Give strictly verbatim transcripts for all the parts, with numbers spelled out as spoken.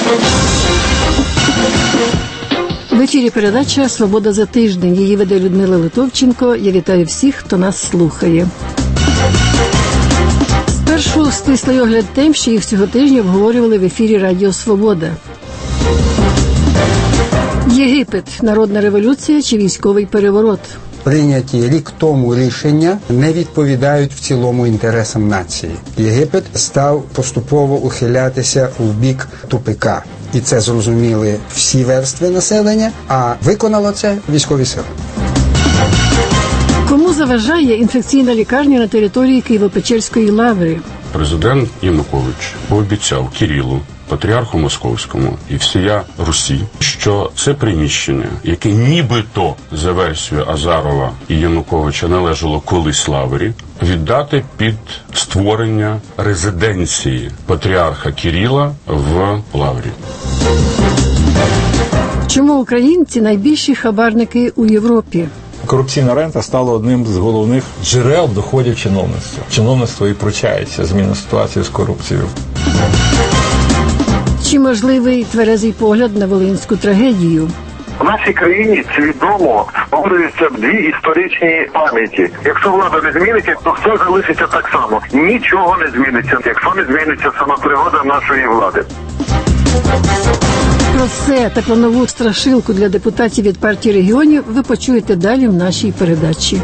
В ефірі передача «Свобода за тиждень». Її веде Людмила Литовченко. Я вітаю всіх, хто нас слухає. Спершу стислий огляд тем, що їх цього тижня обговорювали в ефірі Радіо Свобода. Єгипет. Народна революція чи військовий переворот? Прийняті рік тому рішення не відповідають в цілому інтересам нації. Єгипет став поступово ухилятися в бік тупика. І це зрозуміли всі верстви населення, а виконало це військові сили. Кому заважає інфекційна лікарня на території Києво-Печерської лаври? Президент Янукович пообіцяв Кирилу, патріарху Московському і всія Русі, що це приміщення, яке нібито за версією Азарова і Януковича належало колись лаврі, віддати під створення резиденції патріарха Кирила в лаврі. Чому українці найбільші хабарники у Європі? Корупційна рента стала одним з головних джерел доходів чиновництва. Чиновництво і пручається зміна ситуації з корупцією. Чи можливий тверезий погляд на волинську трагедію? В нашій країні свідомо створюються дві історичні пам'яті. Якщо влада не зміниться, то все залишиться так само. Нічого не зміниться, якщо не зміниться сама природа нашої влади. Про це та про нову страшилку для депутатів від партії регіонів ви почуєте далі в нашій передачі.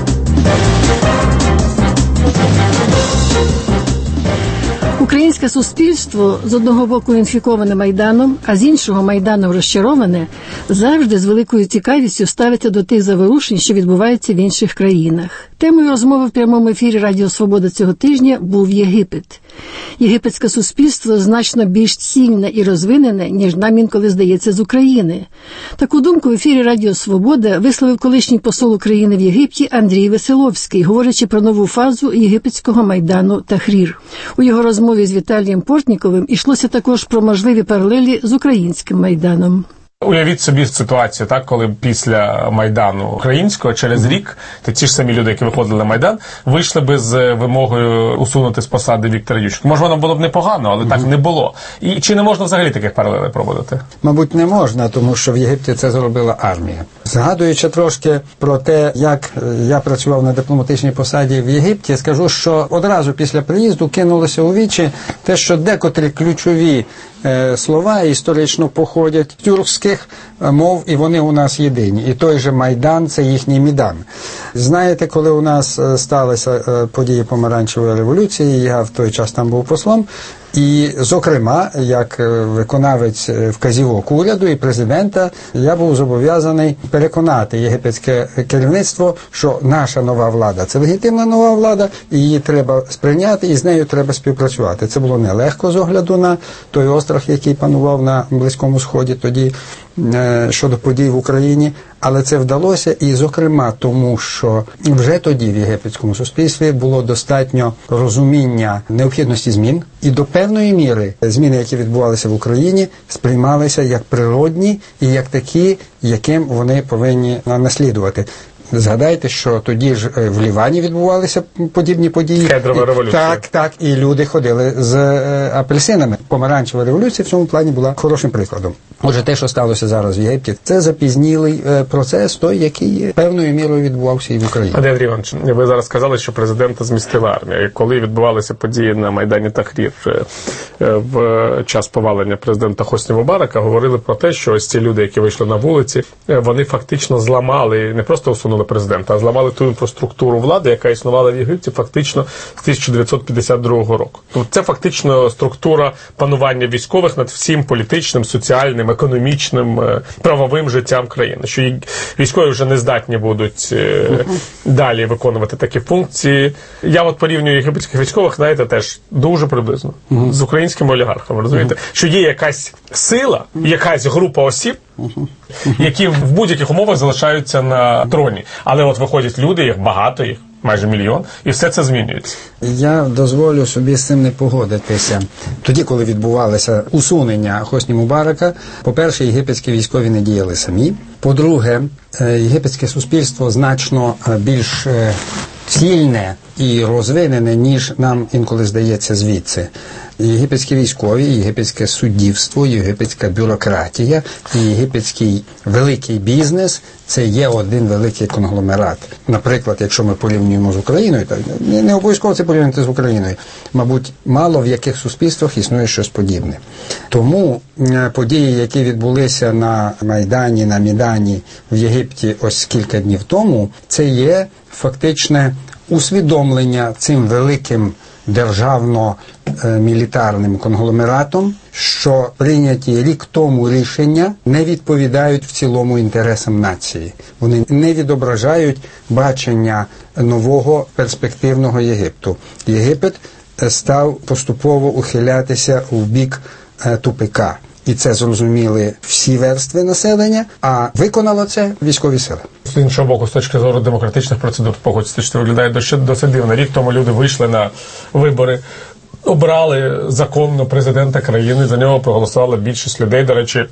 Українське суспільство, з одного боку інфіковане Майданом, а з іншого Майданом розчароване, завжди з великою цікавістю ставиться до тих заворушень, що відбуваються в інших країнах. Темою розмови в прямому ефірі Радіо Свобода цього тижня був Єгипет. Єгипетське суспільство значно більш цільне і розвинене, ніж нам інколи здається з України. Таку думку в ефірі Радіо Свобода висловив колишній посол України в Єгипті Андрій Веселовський, говорячи про нову фазу єгипетського Майдану Тахрір. У його розмові з Віталієм Портніковим йшлося також про можливі паралелі з українським Майданом. Уявіть собі ситуацію, так, коли після Майдану українського через рік ті ж самі люди, які виходили на Майдан, вийшли би з вимогою усунути з посади Віктора Ющенка. Може, воно було б непогано, але так не було. І чи не можна взагалі таких паралелей проводити? Мабуть, не можна, тому що в Єгипті це зробила армія. Згадуючи трошки про те, як я працював на дипломатичній посаді в Єгипті, скажу, що одразу після приїзду кинулося у вічі те, що декотрі ключові слова історично походять з тюркських мов, і вони у нас єдині. І той же Майдан – це їхній Мідан. Знаєте, коли у нас сталися події Помаранчевої революції, я в той час там був послом, і, зокрема, як виконавець вказівок уряду і президента, я був зобов'язаний переконати єгипетське керівництво, що наша нова влада – це легітимна нова влада, і її треба сприйняти, і з нею треба співпрацювати. Це було нелегко з огляду на той острах, який панував на Близькому Сході тоді щодо подій в Україні, але це вдалося, і, зокрема, тому що вже тоді в єгипетському суспільстві було достатньо розуміння необхідності змін, і до певної міри зміни, які відбувалися в Україні, сприймалися як природні і як такі, яким вони повинні наслідувати. Згадайте, що тоді ж в Лівані відбувалися подібні події. Кедрова революція. Так, так, і люди ходили з апельсинами. Помаранчева революція в цьому плані була хорошим прикладом. Отже, те, що сталося зараз в Єгипті, це запізнілий процес, той, який певною мірою відбувався і в Україні. Андрій Іванович, ви зараз сказали, що президента змістила армія. Коли відбувалися події на Майдані Тахрір в час повалення президента Хосні Мубарака, говорили про те, що ось ці люди, які вийшли на вулиці, вони фактично зламали, не просто усунули президента, а зламали ту інфраструктуру влади, яка існувала в Єгипті фактично з тисяча дев'ятсот п'ятдесят другого року. Тобто це фактично структура панування військових над всім політичним, соціальним, економічним, правовим життям країни. Що військові вже не здатні будуть далі виконувати такі функції. Я от порівнюю єгипетських військових, знаєте, теж дуже приблизно з українськими олігархами, розумієте? Що є якась сила, якась група осіб, які в будь-яких умовах залишаються на троні. Але от виходять люди, їх багато, їх майже мільйон, і все це змінюється. Я дозволю собі з цим не погодитися. Тоді, коли відбувалося усунення Хосні Мубарака, по-перше, єгипетські військові не діяли самі. По-друге, єгипетське суспільство значно більш цільне і розвинене, ніж нам інколи здається звідси. Єгипетські військові, єгипетське суддівство, єгипетська бюрократія і єгипетський великий бізнес – це є один великий конгломерат. Наприклад, якщо ми порівнюємо з Україною, так, не обов'язково це порівняти з Україною, мабуть, мало в яких суспільствах існує щось подібне. Тому події, які відбулися на Майдані, на Мідані в Єгипті ось кілька днів тому, це є фактичне усвідомлення цим великим державно-мілітарним конгломератом, що прийняті рік тому рішення не відповідають в цілому інтересам нації. Вони не відображають бачення нового перспективного Єгипту. Єгипет став поступово ухилятися в бік тупика. І це зрозуміли всі верстви населення, а виконало це військові сили. З іншого боку, з точки зору демократичних процедур, погодьтеся, що виглядає досить, досить дивно. Рік тому люди вийшли на вибори, обрали законно президента країни, за нього проголосувала більшість людей, до речі.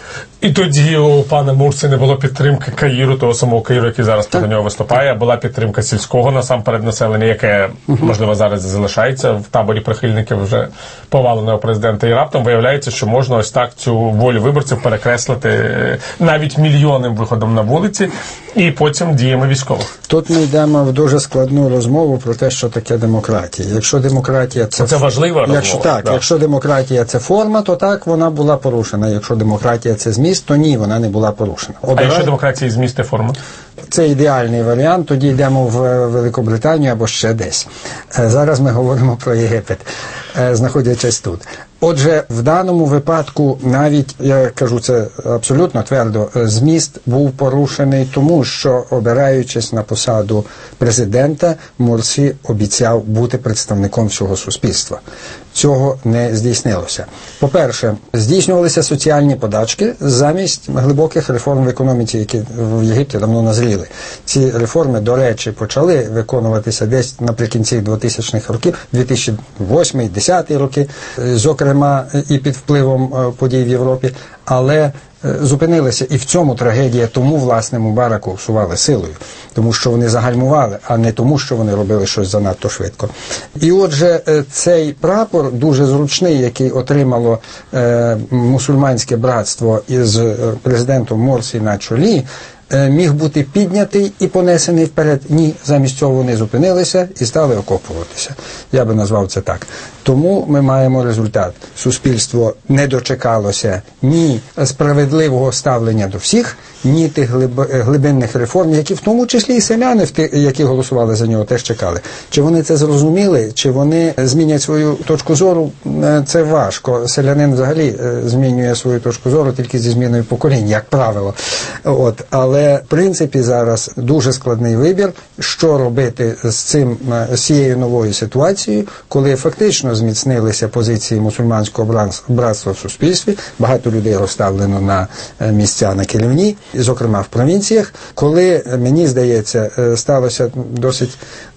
І тоді у пана Мурсі не було підтримки Каїру, того самого Каїру, який зараз проти нього виступає, була підтримка сільського насамперед населення, яке, можливо, зараз залишається в таборі прихильників вже поваленого президента. І раптом виявляється, що можна ось так цю волю виборців перекреслити навіть мільйонним виходом на вулиці і потім діями військових. Тут ми йдемо в дуже складну розмову про те, що таке демократія. Якщо демократія це... Це важлива розмова. Якщо, так, да. Якщо демократія це форма, то так, вона була порушена. Якщо демократія це зміст, то ні, вона не була порушена. Обирай... А якщо демократія зміст і форма? Це ідеальний варіант, тоді йдемо в Великобританію або ще десь. Зараз ми говоримо про Єгипет, знаходячись тут. Отже, в даному випадку навіть, я кажу це абсолютно твердо, зміст був порушений тому, що, обираючись на посаду президента, Мурсі обіцяв бути представником всього суспільства. Цього не здійснилося. По-перше, здійснювалися соціальні подачки замість глибоких реформ в економіці, які в Єгипті давно назріли. Ці реформи, до речі, почали виконуватися десь наприкінці двотисячних років, дві тисячі восьмий - дві тисячі десятий роки, зокрема і під впливом подій в Європі, але зупинилися. І в цьому трагедія, тому, власне, Мубараку всували силою. Тому що вони загальмували, а не тому, що вони робили щось занадто швидко. І отже, цей прапор дуже зручний, який отримало е, мусульманське братство із президентом Мурсі на чолі, міг бути піднятий і понесений вперед. Ні, замість цього вони зупинилися і стали окопуватися. Я би назвав це так. Тому ми маємо результат. Суспільство не дочекалося ні справедливого ставлення до всіх, ні тих глибинних реформ, які в тому числі і селяни, які голосували за нього, теж чекали. Чи вони це зрозуміли, чи вони змінять свою точку зору, це важко. Селянин взагалі змінює свою точку зору тільки зі зміною поколінь, як правило. От. Але, в принципі, зараз дуже складний вибір, що робити з цим, з цією новою ситуацією, коли фактично зміцнилися позиції мусульманського братства в суспільстві, багато людей розставлено на місця на керівні, зокрема в провінціях, коли, мені здається, сталося досить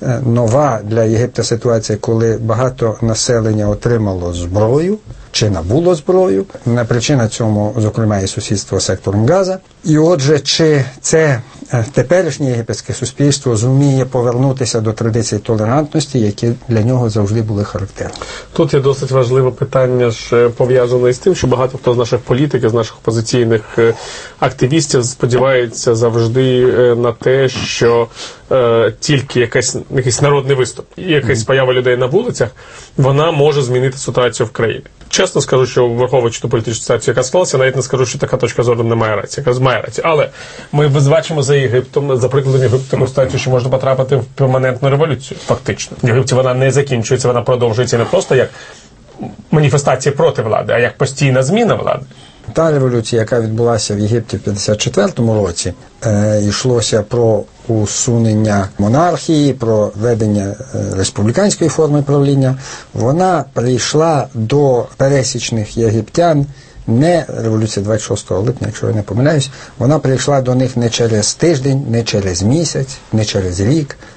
нова для Єгипта ситуація, коли багато населення отримало зброю, чи набуло зброю. Причина цьому, зокрема, і сусідство з сектором Газа. І отже, чи це теперішнє єгипетське суспільство зуміє повернутися до традицій толерантності, які для нього завжди були характерні. Тут є досить важливе питання, ж пов'язане з тим, що багато хто з наших політиків, з наших опозиційних активістів сподівається завжди на те, що е, тільки якась, якийсь народний виступ і якась поява людей на вулицях, вона може змінити ситуацію в країні. Чесно скажу, що враховуючи ту політичну ситуацію, яка склалася, навіть не скажу, що така точка зору не має рації, яка має рацію. Але ми бачимо за Єгиптом, за прикладом Єгипту, таку ситуацію, що можна потрапити в перманентну революцію, фактично. В Єгипті вона не закінчується, вона продовжується не просто як маніфестація проти влади, а як постійна зміна влади. Та революція, яка відбулася в Єгипті в п'ятдесят четвертому році, е, йшлося про усунення монархії, про введення е, республіканської форми правління, вона прийшла до пересічних єгиптян, не революція двадцять шостого липня, якщо я не помиляюсь, вона прийшла до них не через тиждень, не через місяць, не через рік,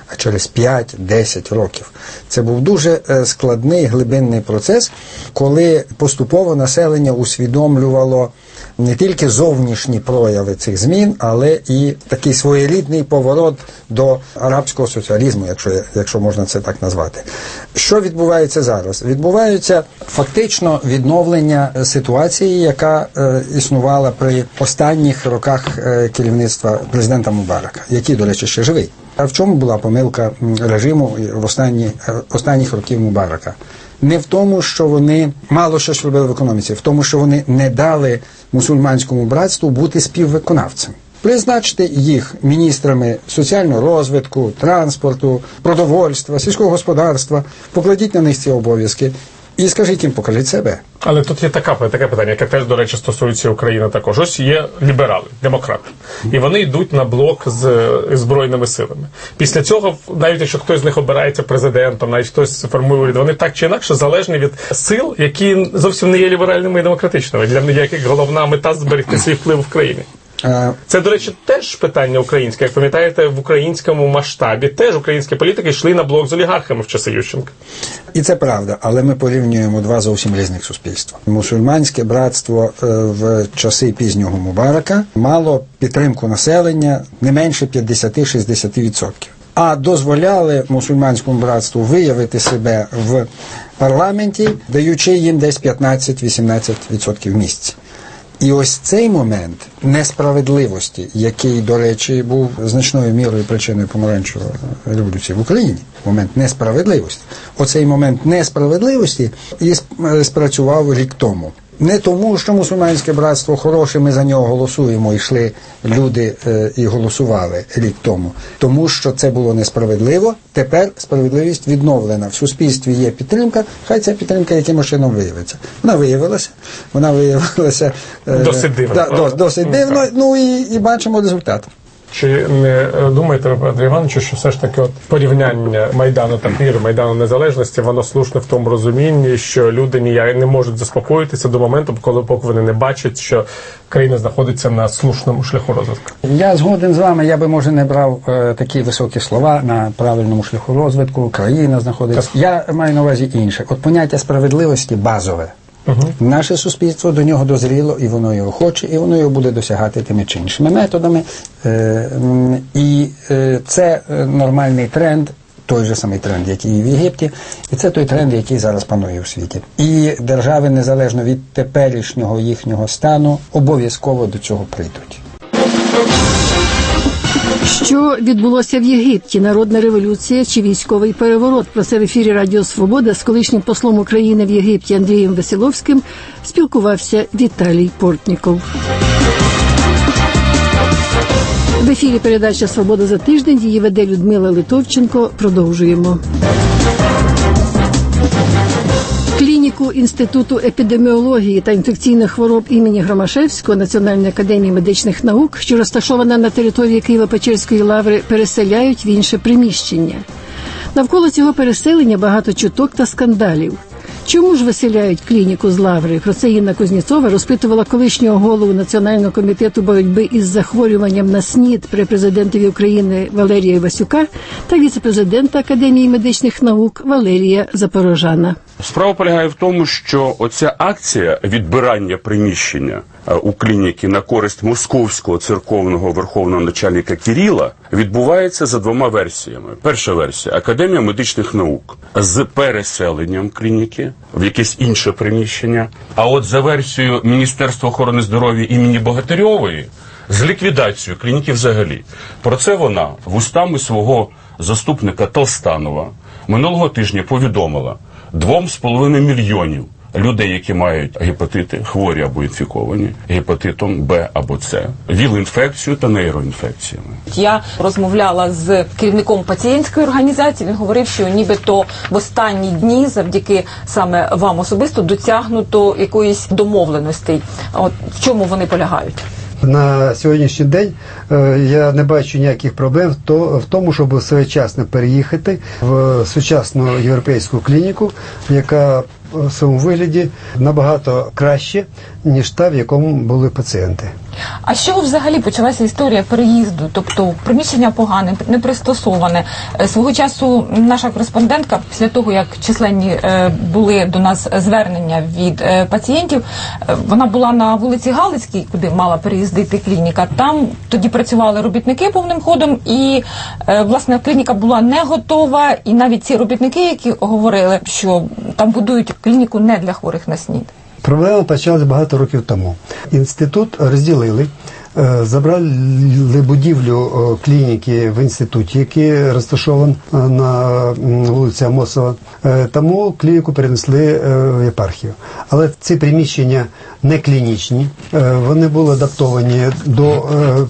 а через п'ять-десять років. Це був дуже складний глибинний процес, коли поступово населення усвідомлювало не тільки зовнішні прояви цих змін, але і такий своєрідний поворот до арабського соціалізму, якщо, якщо можна це так назвати. Що відбувається зараз? Відбувається фактично відновлення ситуації, яка е, існувала при останніх роках е, керівництва президента Мубарака, який, до речі, ще живий. А в чому була помилка режиму в останні, останніх років Мубарака? Не в тому, що вони мало що робили в економіці, в тому, що вони не дали мусульманському братству бути співвиконавцем. Призначити їх міністрами соціального розвитку, транспорту, продовольства, сільського господарства, покладіть на них ці обов'язки і скажіть їм, покажіть себе. Але тут є така, таке питання, яке теж, до речі, стосується України також. Ось є ліберали, демократи. І вони йдуть на блок з збройними силами. Після цього, навіть якщо хтось з них обирається президентом, навіть хтось формує уряд, вони так чи інакше залежні від сил, які зовсім не є ліберальними і демократичними, для яких головна мета зберегти свій вплив в країні. Це, до речі, теж питання українське. Як пам'ятаєте, в українському масштабі теж українські політики йшли на блок з олігархами в часи Ющенка. І це правда, але ми порівнюємо два зовсім різних суспільства. Мусульманське братство в часи пізнього Мубарака мало підтримку населення не менше п'ятдесят-шістдесят відсотків. А дозволяли мусульманському братству виявити себе в парламенті, даючи їм десь п'ятнадцять-вісімнадцять відсотків місць. І ось цей момент несправедливості, який, до речі, був значною мірою причиною помаранчевої революції в Україні, момент несправедливості. Оцей момент несправедливості і спрацював рік тому. Не тому, що мусульманське братство хороше, ми за нього голосуємо, йшли люди е, і голосували рік тому. Тому що це було несправедливо, тепер справедливість відновлена. В суспільстві є підтримка, хай ця підтримка якимось чином виявиться. Вона виявилася, вона виявилася е, досить дивно. Да, дос, досить дивно, ну і, і бачимо результат. Чи не думаєте, Андрій Івановичу, що все ж таки от порівняння Майдану Tahrir, Майдану Незалежності, воно слушне в тому розумінні, що люди ніяк не можуть заспокоїтися до моменту, коли поки вони не бачать, що країна знаходиться на слушному шляху розвитку? Я згоден з вами, я би, може, не брав е, такі високі слова на правильному шляху розвитку, країна знаходиться. Я маю на увазі інше. От поняття справедливості базове. Угу. Наше суспільство до нього дозріло, і воно його хоче, і воно його буде досягати тими чи іншими методами. Е, і е, це нормальний тренд, той же самий тренд, який і в Єгипті, і це той тренд, який зараз панує у світі. І держави, незалежно від теперішнього їхнього стану, обов'язково до цього прийдуть. Що відбулося в Єгипті? Народна революція чи військовий переворот? Про це в ефірі Радіо Свобода з колишнім послом України в Єгипті Андрієм Веселовським спілкувався Віталій Портніков. В ефірі передача «Свобода за тиждень». Її веде Людмила Литовченко. Продовжуємо. Клініку Інституту епідеміології та інфекційних хвороб імені Громашевського Національної академії медичних наук, що розташована на території Києво-Печерської лаври, переселяють в інше приміщення. Навколо цього переселення багато чуток та скандалів. Чому ж виселяють клініку з лаври? Про це Інна Кузнєцова розпитувала колишнього голову Національного комітету боротьби із захворюванням на СНІД при президентові України Валерія Івасюка та віце-президента Академії медичних наук Валерія Запорожана. Справа полягає в тому, що оця акція відбирання приміщення у клініки на користь московського церковного верховного начальника Кирила відбувається за двома версіями. Перша версія – Академія медичних наук з переселенням клініки в якесь інше приміщення. А от за версією Міністерства охорони здоров'я імені Богатирьової з ліквідацією клініки взагалі. Про це вона вустами свого заступника Толстанова минулого тижня повідомила двом з половиною мільйонів людей, які мають гепатити, хворі або інфіковані гепатитом Б або С, ВІЛ-інфекцію та нейроінфекціями. Я розмовляла з керівником пацієнтської організації, він говорив, що нібито в останні дні, завдяки саме вам особисто, досягнуто якоїсь домовленостей. От в чому вони полягають? На сьогоднішній день е, я не бачу ніяких проблем то, в тому, щоб своєчасно переїхати в сучасну європейську клініку, яка в своєму вигляді набагато краще, ніж та, в якому були пацієнти. А що взагалі почалася історія переїзду? Тобто приміщення погане, не пристосоване. Свого часу наша кореспондентка, після того, як численні е, були до нас звернення від е, пацієнтів, е, вона була на вулиці Галицькій, куди мала переїздити клініка. Там тоді працювали робітники повним ходом, і, е, власне, клініка була не готова, і навіть ці робітники, які говорили, що там будують клініку не для хворих на СНІД. Проблема почалася багато років тому. Інститут розділили, забрали будівлю клініки в інституті, який розташований на вулиці Амосова. Тому клініку перенесли в єпархію. Але ці приміщення не клінічні, вони були адаптовані до,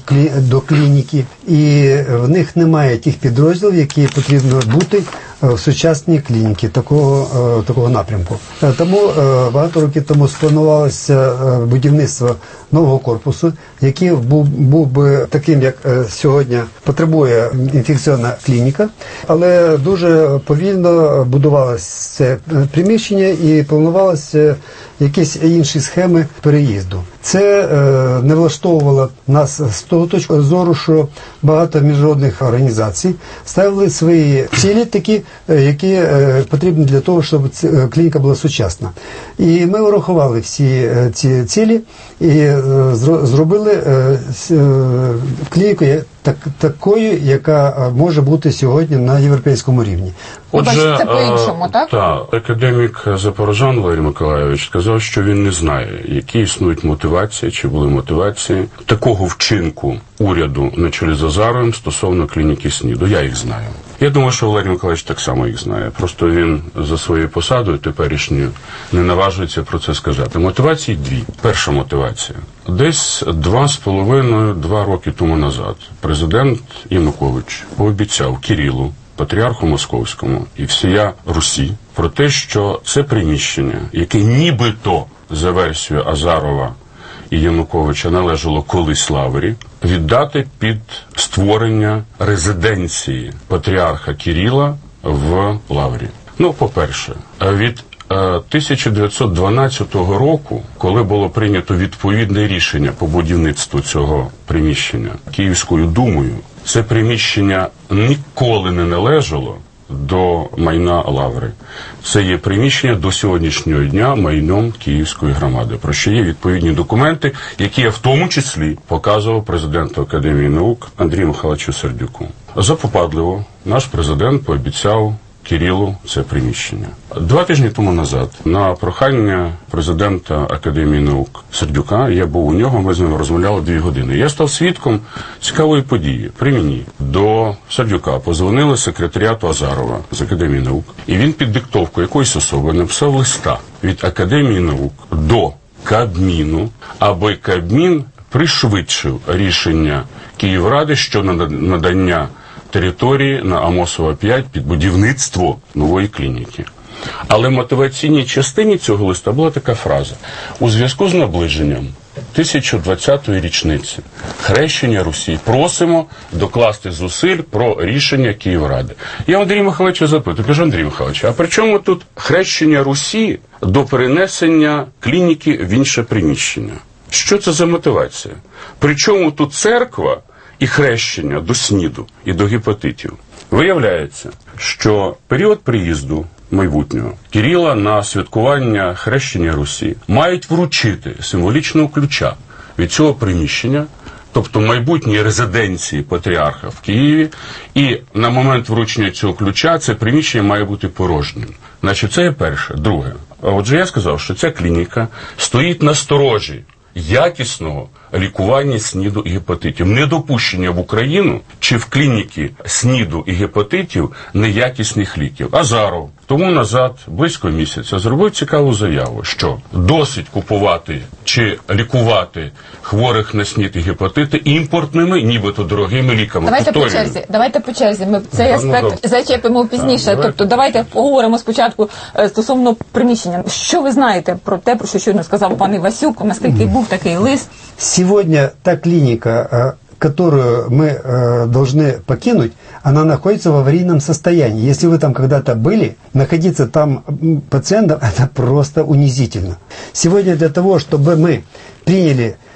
до клініки, і в них немає тих підрозділів, які потрібно бути в сучасній клініці такого, такого напрямку. Тому багато років тому спланувалося будівництво нового корпусу, який був, був би таким, як сьогодні потребує інфекційна клініка, але дуже повільно будувалося це приміщення і планувалося якісь інші схеми переїзду. Це е, не влаштовувало нас з того точки зору, що багато міжнародних організацій ставили свої цілі такі, які е, потрібні для того, щоб ці, клініка була сучасна. І ми врахували всі е, ці цілі і е, зробили е, е, клініку так, такою, яка може бути сьогодні на європейському рівні. Отже, це по-іншому, так? Так, академік Запорожан Валерій Миколайович сказав, що він не знає, які існують мотивації, чи були мотивації такого вчинку уряду на чолі з Азаровим стосовно клініки СНІДу. Я їх знаю. Я думаю, що Валерій Миколайович так само їх знає. Просто він за своєю посадою теперішньою не наважується про це сказати. Мотивації дві. Перша мотивація. Десь два з половиною, два роки тому назад президент Янукович пообіцяв Кирилу, патріарху Московському і всія Русі про те, що це приміщення, яке нібито за версією Азарова і Януковича належало колись Лаврі, віддати під створення резиденції патріарха Кирила в Лаврі. Ну, по-перше, від тисяча дев'ятсот дванадцятого року, коли було прийнято відповідне рішення по будівництву цього приміщення Київською думою, це приміщення ніколи не належало до майна Лаври. Це є приміщення до сьогоднішнього дня майном Київської громади, про що є відповідні документи, які я в тому числі показував президенту Академії наук Андрію Михайловичу Сердюку. Запопадливо наш президент пообіцяв Кирилу це приміщення. Два тижні тому назад на прохання президента Академії наук Сердюка, я був у нього, ми з ним розмовляли дві години. Я став свідком цікавої події. При мені до Сердюка позвонили секретаріату Азарова з Академії наук, і він під диктовку якоїсь особи написав листа від Академії наук до Кабміну, аби Кабмін пришвидшив рішення Київради щодо надання території на Амосова п'ять під будівництво нової клініки. Але в мотиваційній частині цього листа була така фраза: у зв'язку з наближенням тисяча двадцятої річниці хрещення Русі просимо докласти зусиль про рішення Київради. Я Андрія Михайловича запитую, кажу, Андрій Михайлович, а при чому тут хрещення Русі до перенесення клініки в інше приміщення? Що це за мотивація? Причому тут церква і хрещення до СНІДу і до гепатитів? Виявляється, що період приїзду майбутнього Кирила на святкування хрещення Русі мають вручити символічного ключа від цього приміщення, тобто майбутньої резиденції патріарха в Києві, і на момент вручення цього ключа це приміщення має бути порожнім. Значить, це є перше. Друге. Отже, я сказав, що ця клініка стоїть на сторожі якісного лікування СНІДу і гепатитів. Недопущення в Україну чи в клініки СНІДу і гепатитів неякісних ліків. Азаров тому назад, близько місяця, зробив цікаву заяву, що досить купувати чи лікувати хворих на СНІД і гепатити імпортними, нібито дорогими ліками. Давайте по черзі. Давайте по черзі. Ми цей аспект зачепимо пізніше. А, тобто давайте поговоримо спочатку стосовно приміщення. Що ви знаєте про те, про що щойно сказав пан Івасюк, наскільки був такий лист? Сегодня та клиника, которую мы э, должны покинуть, она находится в аварийном состоянии. Если вы там когда-то были, находиться там пациентом, это просто унизительно. Сегодня для того, чтобы мы приняли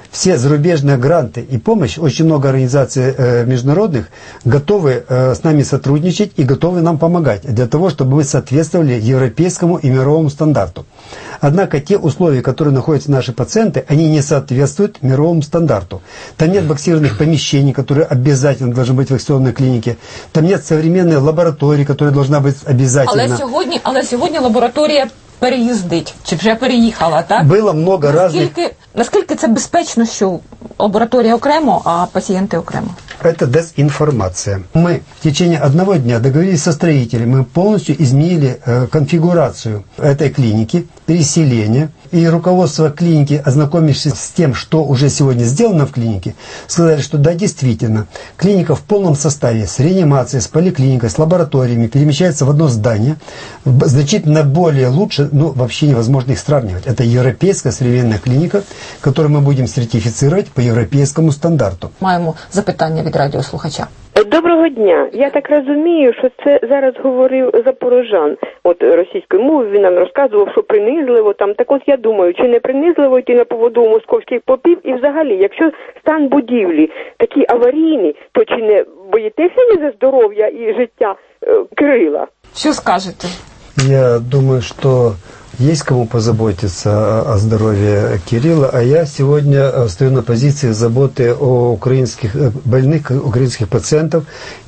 все зарубежные гранты и помощь, очень много организаций э, международных готовы э, с нами сотрудничать и готовы нам помогать для того, чтобы мы соответствовали европейскому и мировому стандарту. Однако те условия, которые находятся наши пациенты, они не соответствуют мировому стандарту. Там нет боксированных помещений, которые обязательно должны быть в инфекционной клинике. Там нет современной лаборатории, которая должна быть обязательно. Але сьогодні, але сьогодні лабораторія переїздить, чи вже переїхала, так? Было много наскільки, разных... наскільки це безпечно, що лабораторія окремо, а пацієнти окремо? Это дезинформация. Мы в течение одного дня договорились со строителем, мы полностью изменили э, конфигурацию этой клиники, переселение. И руководство клиники, ознакомившись с тем, что уже сегодня сделано в клинике, сказали, что да, действительно, клиника в полном составе с реанимацией, с поликлиникой, с лабораториями перемещается в одно здание, значительно более лучше, ну, вообще невозможно их сравнивать. Это европейская современная клиника, которую мы будем сертифицировать по европейскому стандарту. Маємо запитання від радіослухача. Доброго дня. Я так розумію, що це зараз говорив Запорожан. От російською мовою він нам розказував, що принизливо там. Так от я думаю, чи не принизливо йти на поводу у московських попів? І взагалі, якщо стан будівлі такий аварійний, то чи не боїтеся ви за здоров'я і життя е, Кирила? Що скажете? Я думаю, что есть кому позаботиться о здоровье Кирилла, а я сегодня стою на позиции заботы о украинских больных, украинских пациентов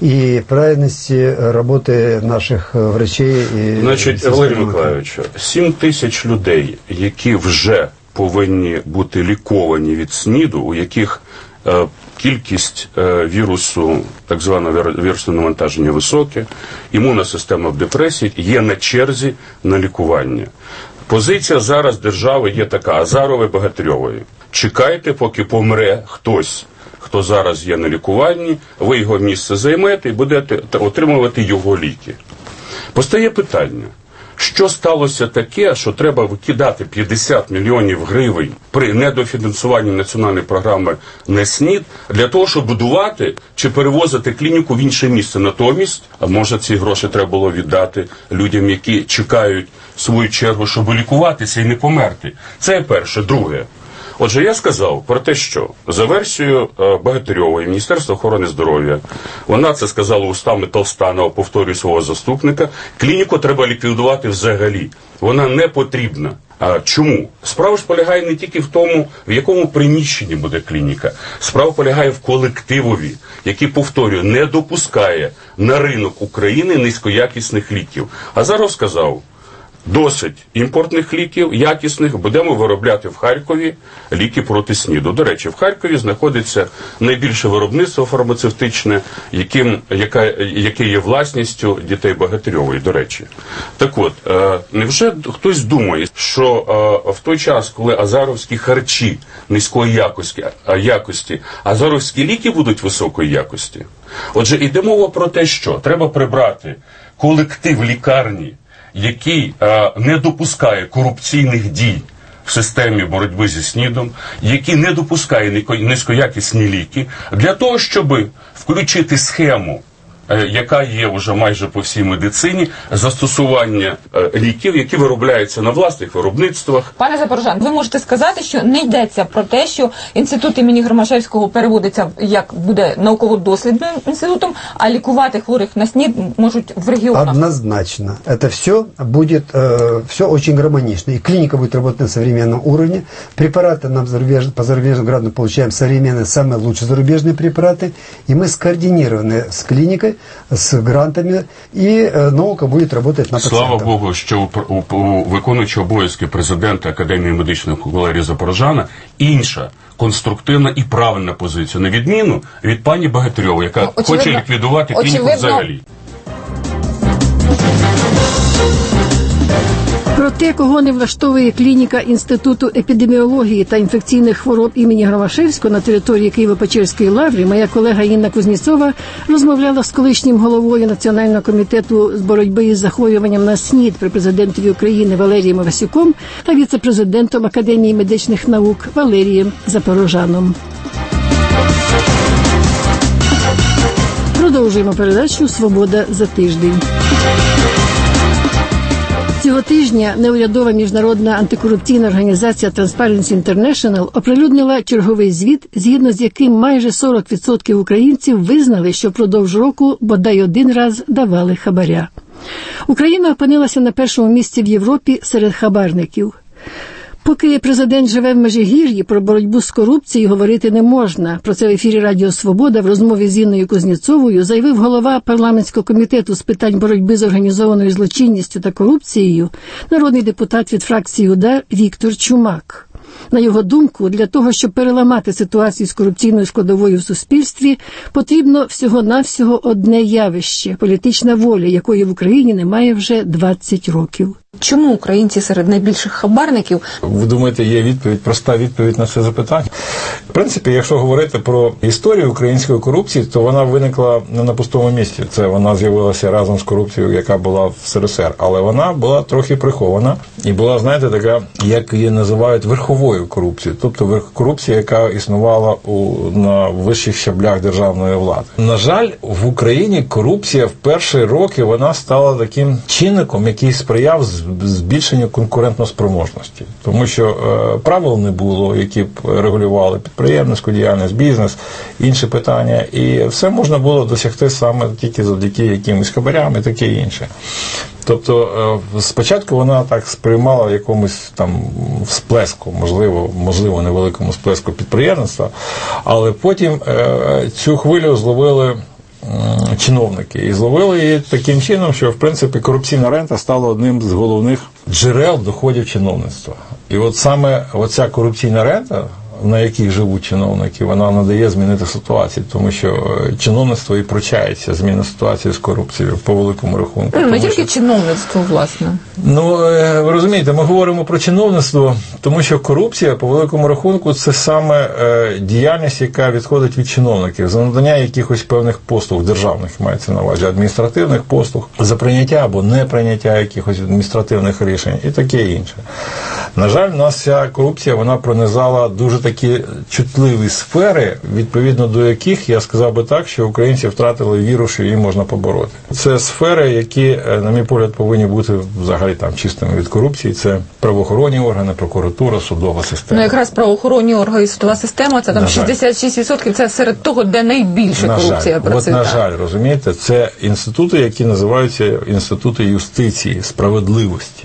и правильности работы наших врачей. І Значить, Валерій Миколайович, сім тисяч людей, які вже повинні бути ліковані від СНІДу, у яких е, кількість е, вірусу, так званого вірусного навантаження високе, імунна система в депресії, є на черзі на лікування. Позиція зараз держави є така, Азарової, Богатирьової. Чекайте, поки помре хтось, хто зараз є на лікуванні, ви його місце займете і будете отримувати його ліки. Постає питання, що сталося таке, що треба викидати п'ятдесят мільйонів гривень при недофінансуванні національної програми НЕСНІД для того, щоб будувати чи перевозити клініку в інше місце. Натомість, а може ці гроші треба було віддати людям, які чекають свою чергу, щоб лікуватися і не померти. Це перше. Друге. Отже, я сказав про те, що за версією Богатирьової, Міністерства охорони здоров'я, вона це сказала устами Толстанова, повторюю свого заступника, клініку треба ліквідувати взагалі. Вона не потрібна. А чому? Справа ж полягає не тільки в тому, в якому приміщенні буде клініка. Справа полягає в колективові, який, повторюю, не допускає на ринок України низькоякісних ліків. Азаров сказав, досить імпортних ліків, якісних, будемо виробляти в Харкові ліки проти СНІДу. До речі, в Харкові знаходиться найбільше виробництво фармацевтичне, яким, яка, яке є власністю дітей Богатирьової, до речі. Так от, е, невже хтось думає, що е, в той час, коли азаровські харчі низької якості, а, якості, азаровські ліки будуть високої якості? Отже, йде мова про те, що треба прибрати колектив лікарні, який е, не допускає корупційних дій в системі боротьби зі СНІДом, який не допускає низькоякісні ліки, для того, щоб включити схему, е, яка є вже майже по всій медицині, застосування е, ліків, які виробляються на власних виробництвах. Пане Запорожан, ви можете сказати, що не йдеться про те, що інститут імені Громашевського переводиться, як буде науково-дослідним інститутом, а лікувати хворих на СНІД можуть в регіонах? Однозначно. Это все будет, э, все очень гармонично. И клиника будет работать на современном уровне. Препараты нам зарубеж... по зарубежным грантам получаем современные, самые лучшие зарубежные препараты. И мы скоординированы с клиникой, с грантами, и э, наука будет работать на пациентах. Слава Богу, що у, у, у виконуючи обов'язки президента Академії медичних наук Валерія Запорожана інша конструктивна і правильна позиція, на відміну від пані Богатирьової, яка очевидно, хоче ліквідувати клініку очевидно. взагалі. Про те, кого не влаштовує клініка Інституту епідеміології та інфекційних хвороб імені Громашевського на території Києво-Печерської лаври, моя колега Інна Кузнєцова розмовляла з колишнім головою Національного комітету з боротьби із захворюванням на СНІД при президентові України Валерієм Івасюком та віце-президентом Академії медичних наук Валерієм Запорожаном. Продовжуємо передачу «Свобода за тиждень». Цього тижня неурядова міжнародна антикорупційна організація Transparency International оприлюднила черговий звіт, згідно з яким майже сорок відсотків українців визнали, що впродовж року бодай один раз давали хабаря. Україна опинилася на першому місці в Європі серед хабарників. Поки президент живе в Межигір'ї, про боротьбу з корупцією говорити не можна. Про це в ефірі Радіо Свобода в розмові з Інною Кузнєцовою заявив голова парламентського комітету з питань боротьби з організованою злочинністю та корупцією, народний депутат від фракції УДАР Віктор Чумак. На його думку, для того, щоб переламати ситуацію з корупційною складовою в суспільстві, потрібно всього-навсього одне явище – політична воля, якої в Україні немає вже двадцять років. Чому українці серед найбільших хабарників? Ви думаєте, є відповідь, проста відповідь на це запитання? В принципі, якщо говорити про історію української корупції, то вона виникла не на пустому місці. Це вона з'явилася разом з корупцією, яка була в СРСР. Але вона була трохи прихована і була, знаєте, така, як її називають, верховою корупцією. Тобто корупція, яка існувала у, на вищих щаблях державної влади. На жаль, в Україні корупція в перші роки вона стала таким чинником, який сприяв збільшенню конкурентноспроможності. Тому що е, правил не було, які б регулювали підприємницьку діяльність, бізнес, інші питання. І все можна було досягти саме тільки завдяки якимось хабарям і таке інше. Тобто е, спочатку вона так сприймала в якомусь там всплеску, можливо, можливо, невеликому сплеску підприємництва, але потім е, цю хвилю зловили чиновники. І зловили її таким чином, що, в принципі, корупційна рента стала одним з головних джерел доходів чиновництва. І от саме оця корупційна рента, на яких живуть чиновники, вона надає змінити ситуацію, тому що чиновництво і пручається зміни ситуації з корупцією по великому рахунку. Не тільки що... чиновництво, власне. Ну, ви розумієте, ми говоримо про чиновництво, тому що корупція по великому рахунку це саме е, діяльність, яка відходить від чиновників, за надання якихось певних послуг державних, мається на увазі, адміністративних послуг, за прийняття або неприйняття якихось адміністративних рішень і таке інше. На жаль, у нас ця корупція, вона пронизала дуже такі чутливі сфери, відповідно до яких, я сказав би так, що українці втратили віру, що її можна побороти. Це сфери, які, на мій погляд, повинні бути взагалі там чистими від корупції. Це правоохоронні органи, прокуратура, судова система. Ну, якраз правоохоронні органи і судова система, це там шістдесят шість відсотків, це серед того, де найбільше на корупція жаль. процвітає. От, на жаль, розумієте, це інститути, які називаються інститути юстиції, справедливості.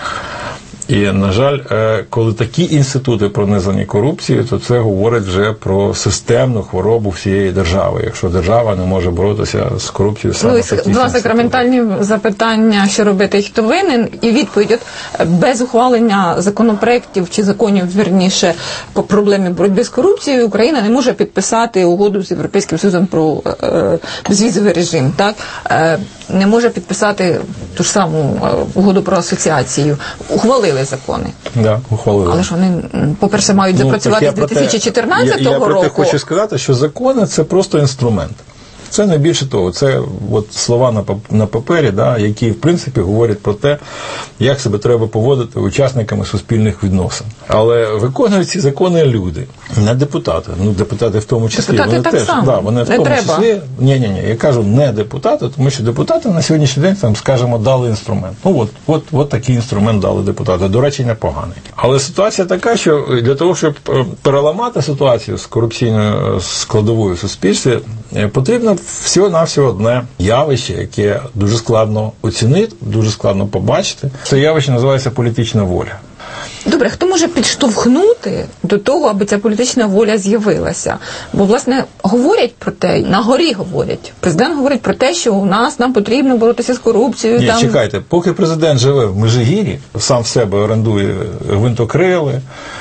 І, на жаль, коли такі інститути пронизані корупцією, то це говорить вже про системну хворобу всієї держави, якщо держава не може боротися з корупцією саме ну, в таких два інститутах. Сакраментальні запитання, що робити і хто винен, і відповідь, от, без ухвалення законопроєктів чи законів, вірніше, по проблемі боротьби з корупцією, Україна не може підписати угоду з Європейським Союзом про е, безвізовий режим, так? Е, не може підписати ту ж саму е, угоду про асоціацію. Ухвалили закони. Да, ухвалили. Але ж вони, по-перше, мають запрацювати ну, з дві тисячі чотирнадцятого я, я року. Я про те хочу сказати, що закони – це просто інструмент. Це не більше того. Це от слова на, на папері, да, які, в принципі, говорять про те, як себе треба поводити учасниками суспільних відносин. Але виконують ці закони люди, не депутати. Ну, депутати в тому числі. Депутати вони так теж, само. Да, вони в не тому треба. числі. Ні-ні-ні, я кажу не депутати, тому що депутати на сьогоднішній день, там, скажімо, дали інструмент. Ну, от, от, от такий інструмент дали депутати. До речі, непоганий. Але ситуація така, що для того, щоб переламати ситуацію з корупційною складовою в суспільстві, потрібно всього-навсього одне явище, яке дуже складно оцінити, дуже складно побачити. Це явище називається політична воля. Добре, хто може підштовхнути до того, аби ця політична воля з'явилася? Бо, власне, говорять про те, на горі говорять. Президент говорить про те, що у нас, нам потрібно боротися з корупцією. Ні, там... чекайте, поки президент живе в Межигір'ї, сам в себе орендує гвинтокрили,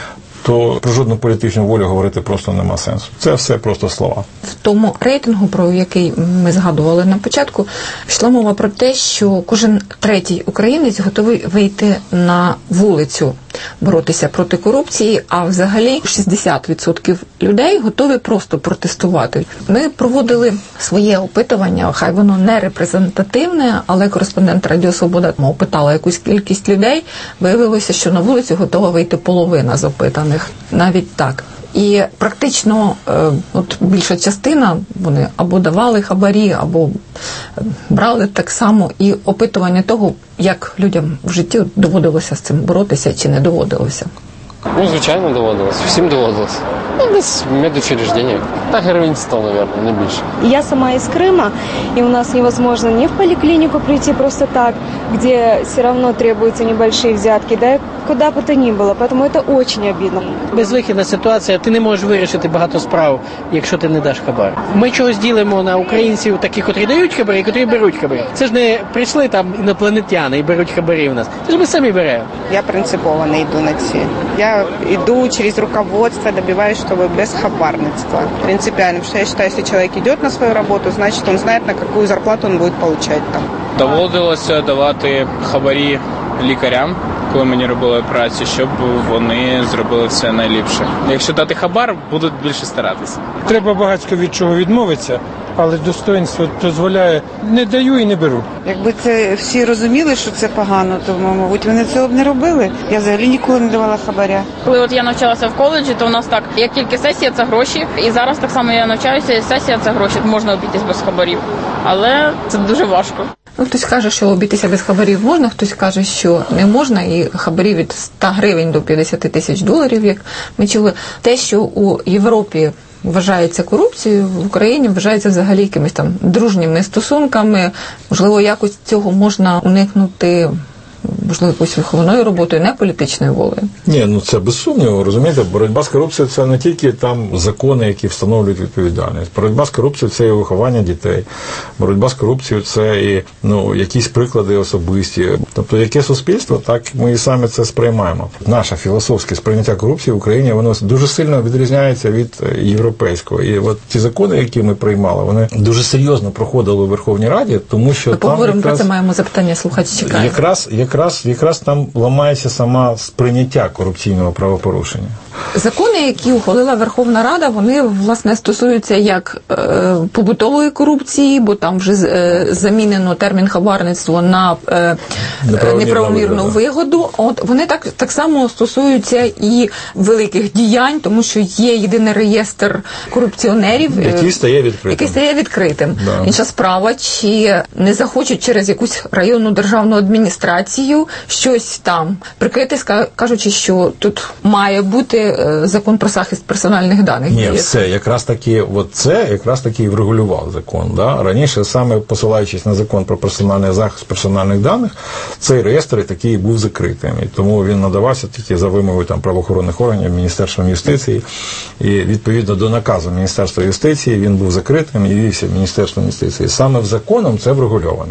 то про жодну політичну волю говорити просто нема сенсу. Це все просто слова. В тому рейтингу, про який ми згадували на початку, йшла мова про те, що кожен третій українець готовий вийти на вулицю, боротися проти корупції, а взагалі шістдесят відсотків людей готові просто протестувати. Ми проводили своє опитування, хай воно не репрезентативне, але кореспондент Радіо Свобода опитала якусь кількість людей, виявилося, що на вулицю готова вийти половина з опитаних. Навіть так. І практично от більша частина вони або давали хабарі, або брали так само. І опитування того, як людям в житті доводилося з цим боротися чи не доводилося. Ну, звичайно, доводилось. Всім доводилось. Ну, десь в медучреждениях. Так гривень сто, наверное, не більше. Я сама из Крыма, и у нас невозможно ни в поликлинику прийти просто так, где все равно требуются небольшие взятки, да, куда бы то ни было. Поэтому это очень обидно. Безвихідна ситуація, ти не можеш вирішити багато справ, якщо ти не даш хабар. Ми чогось ділимо на українців таких, котрі дають хабарі, і котрі беруть хабарі. Це ж не прийшли там інопланетяни і беруть хабарі в нас. Це ж ми самі беремо. Я принципово не йду на ці. Я иду через руководство, добиваюсь, чтобы без хабарництва. Принципиально, потому что я считаю, если человек идет на свою работу, значит, он знает, на какую зарплату он будет получать там. Доводилося давати хабарі лікарям, коли мені робили працю, щоб вони зробили все найліпше. Якщо дати хабар, будуть більше старатися. Треба багатько від чого відмовитися, але достоинство дозволяє не даю і не беру. Якби це всі розуміли, що це погано, то, мабуть, вони цього б не робили. Я взагалі ніколи не давала хабаря. Коли от я навчалася в коледжі, то у нас так, як тільки сесія – це гроші. І зараз так само я навчаюся, і сесія – це гроші. Можна обійтись без хабарів. Але це дуже важко. Ну, хтось каже, що обійтися без хабарів можна, хтось каже, що не можна, і хабарі від ста гривень до п'ятдесят тисяч доларів, як ми чули. Те, що у Європі вважається корупцією, в Україні вважається взагалі якимись там дружніми стосунками. Можливо, якось цього можна уникнути, можливо, якоюсь виховною роботою, не політичною волею. Ні, ну це без сумніву, розумієте, боротьба з корупцією – це не тільки там закони, які встановлюють відповідальність. Боротьба з корупцією – це і виховання дітей. Боротьба з корупцією – це і, ну, якісь приклади особисті. Тобто, яке суспільство, так ми і самі це сприймаємо. Наше філософське сприйняття корупції в Україні, воно дуже сильно відрізняється від європейського. І от ті закони, які ми приймали, вони дуже серйозно проходили у Верховній Раді, тому що ми там поговоримо якраз, про це, маємо запитання, слухач чекає. Якраз, якраз, якраз там ламається сама сприйняття корупційного правопорушення. Закони, які ухвалила Верховна Рада, вони, власне, стосуються як е, побутової корупції, бо там вже е, замінено термін хабарництво на е, неправомірну вигоду. От вони так, так само стосуються і великих діянь, тому що є єдиний реєстр корупціонерів, який стає відкритим. Який стає відкритим. Да. Інша справа, чи не захочуть через якусь районну державну адміністрацію щось там прикрити, кажучи, що тут має бути закон про захист персональних даних. Ні, все, якраз таки, от це якраз таки і врегулював закон. Да? Раніше, саме посилаючись на закон про персональний захист персональних даних, цей реєстр такий був закритим. І тому він надавався тільки за вимогою там правоохоронних органів, Міністерством юстиції. І відповідно до наказу Міністерства юстиції він був закритим і вівся Міністерством юстиції. Саме в законом це врегульовано.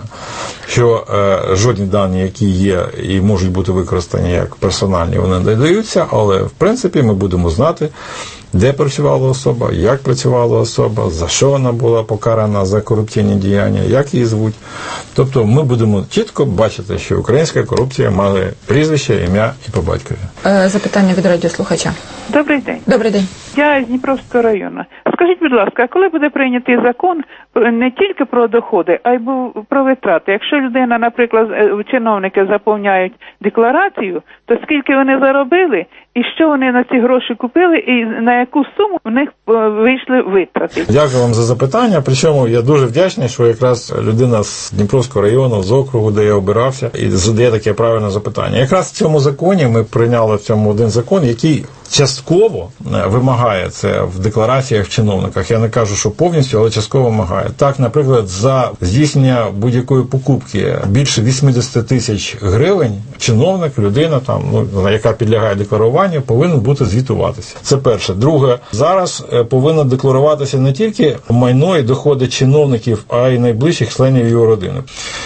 Що е, жодні дані, які є і можуть бути використані як персональні, вони не додаються, але в принципі ми будемо знати, де працювала особа, як працювала особа, за що вона була покарана за корупційні діяння, як її звуть. Тобто ми будемо чітко бачити, що українська корупція має прізвище, ім'я і по батькові. Запитання від радіослухача. Добрий день. Добрий день. Я з Дніпровського району. Скажіть, будь ласка, а коли буде прийнятий закон не тільки про доходи, а й про витрати? Якщо людина, наприклад, чиновники заповняють декларацію, то скільки вони заробили, і що вони на ці гроші купили, і на яку суму в них вийшли витрати? Дякую вам за запитання. Причому я дуже вдячний, що якраз людина з Дніпровського району, з округу, де я обирався, і задає таке правильне запитання. Якраз в цьому законі ми прийняли в цьому один закон, який частково вимагає це в деклараціях в чиновниках. Я не кажу, що повністю, але частково вимагає. Так, наприклад, за здійснення будь-якої покупки більше вісімдесят тисяч гривень чиновник, людина, там, ну, яка підлягає декларуванню, повинен бути звітуватися. Це перше. Друге, зараз повинно декларуватися не тільки майно і доходи чиновників, а й найближчих членів його родини.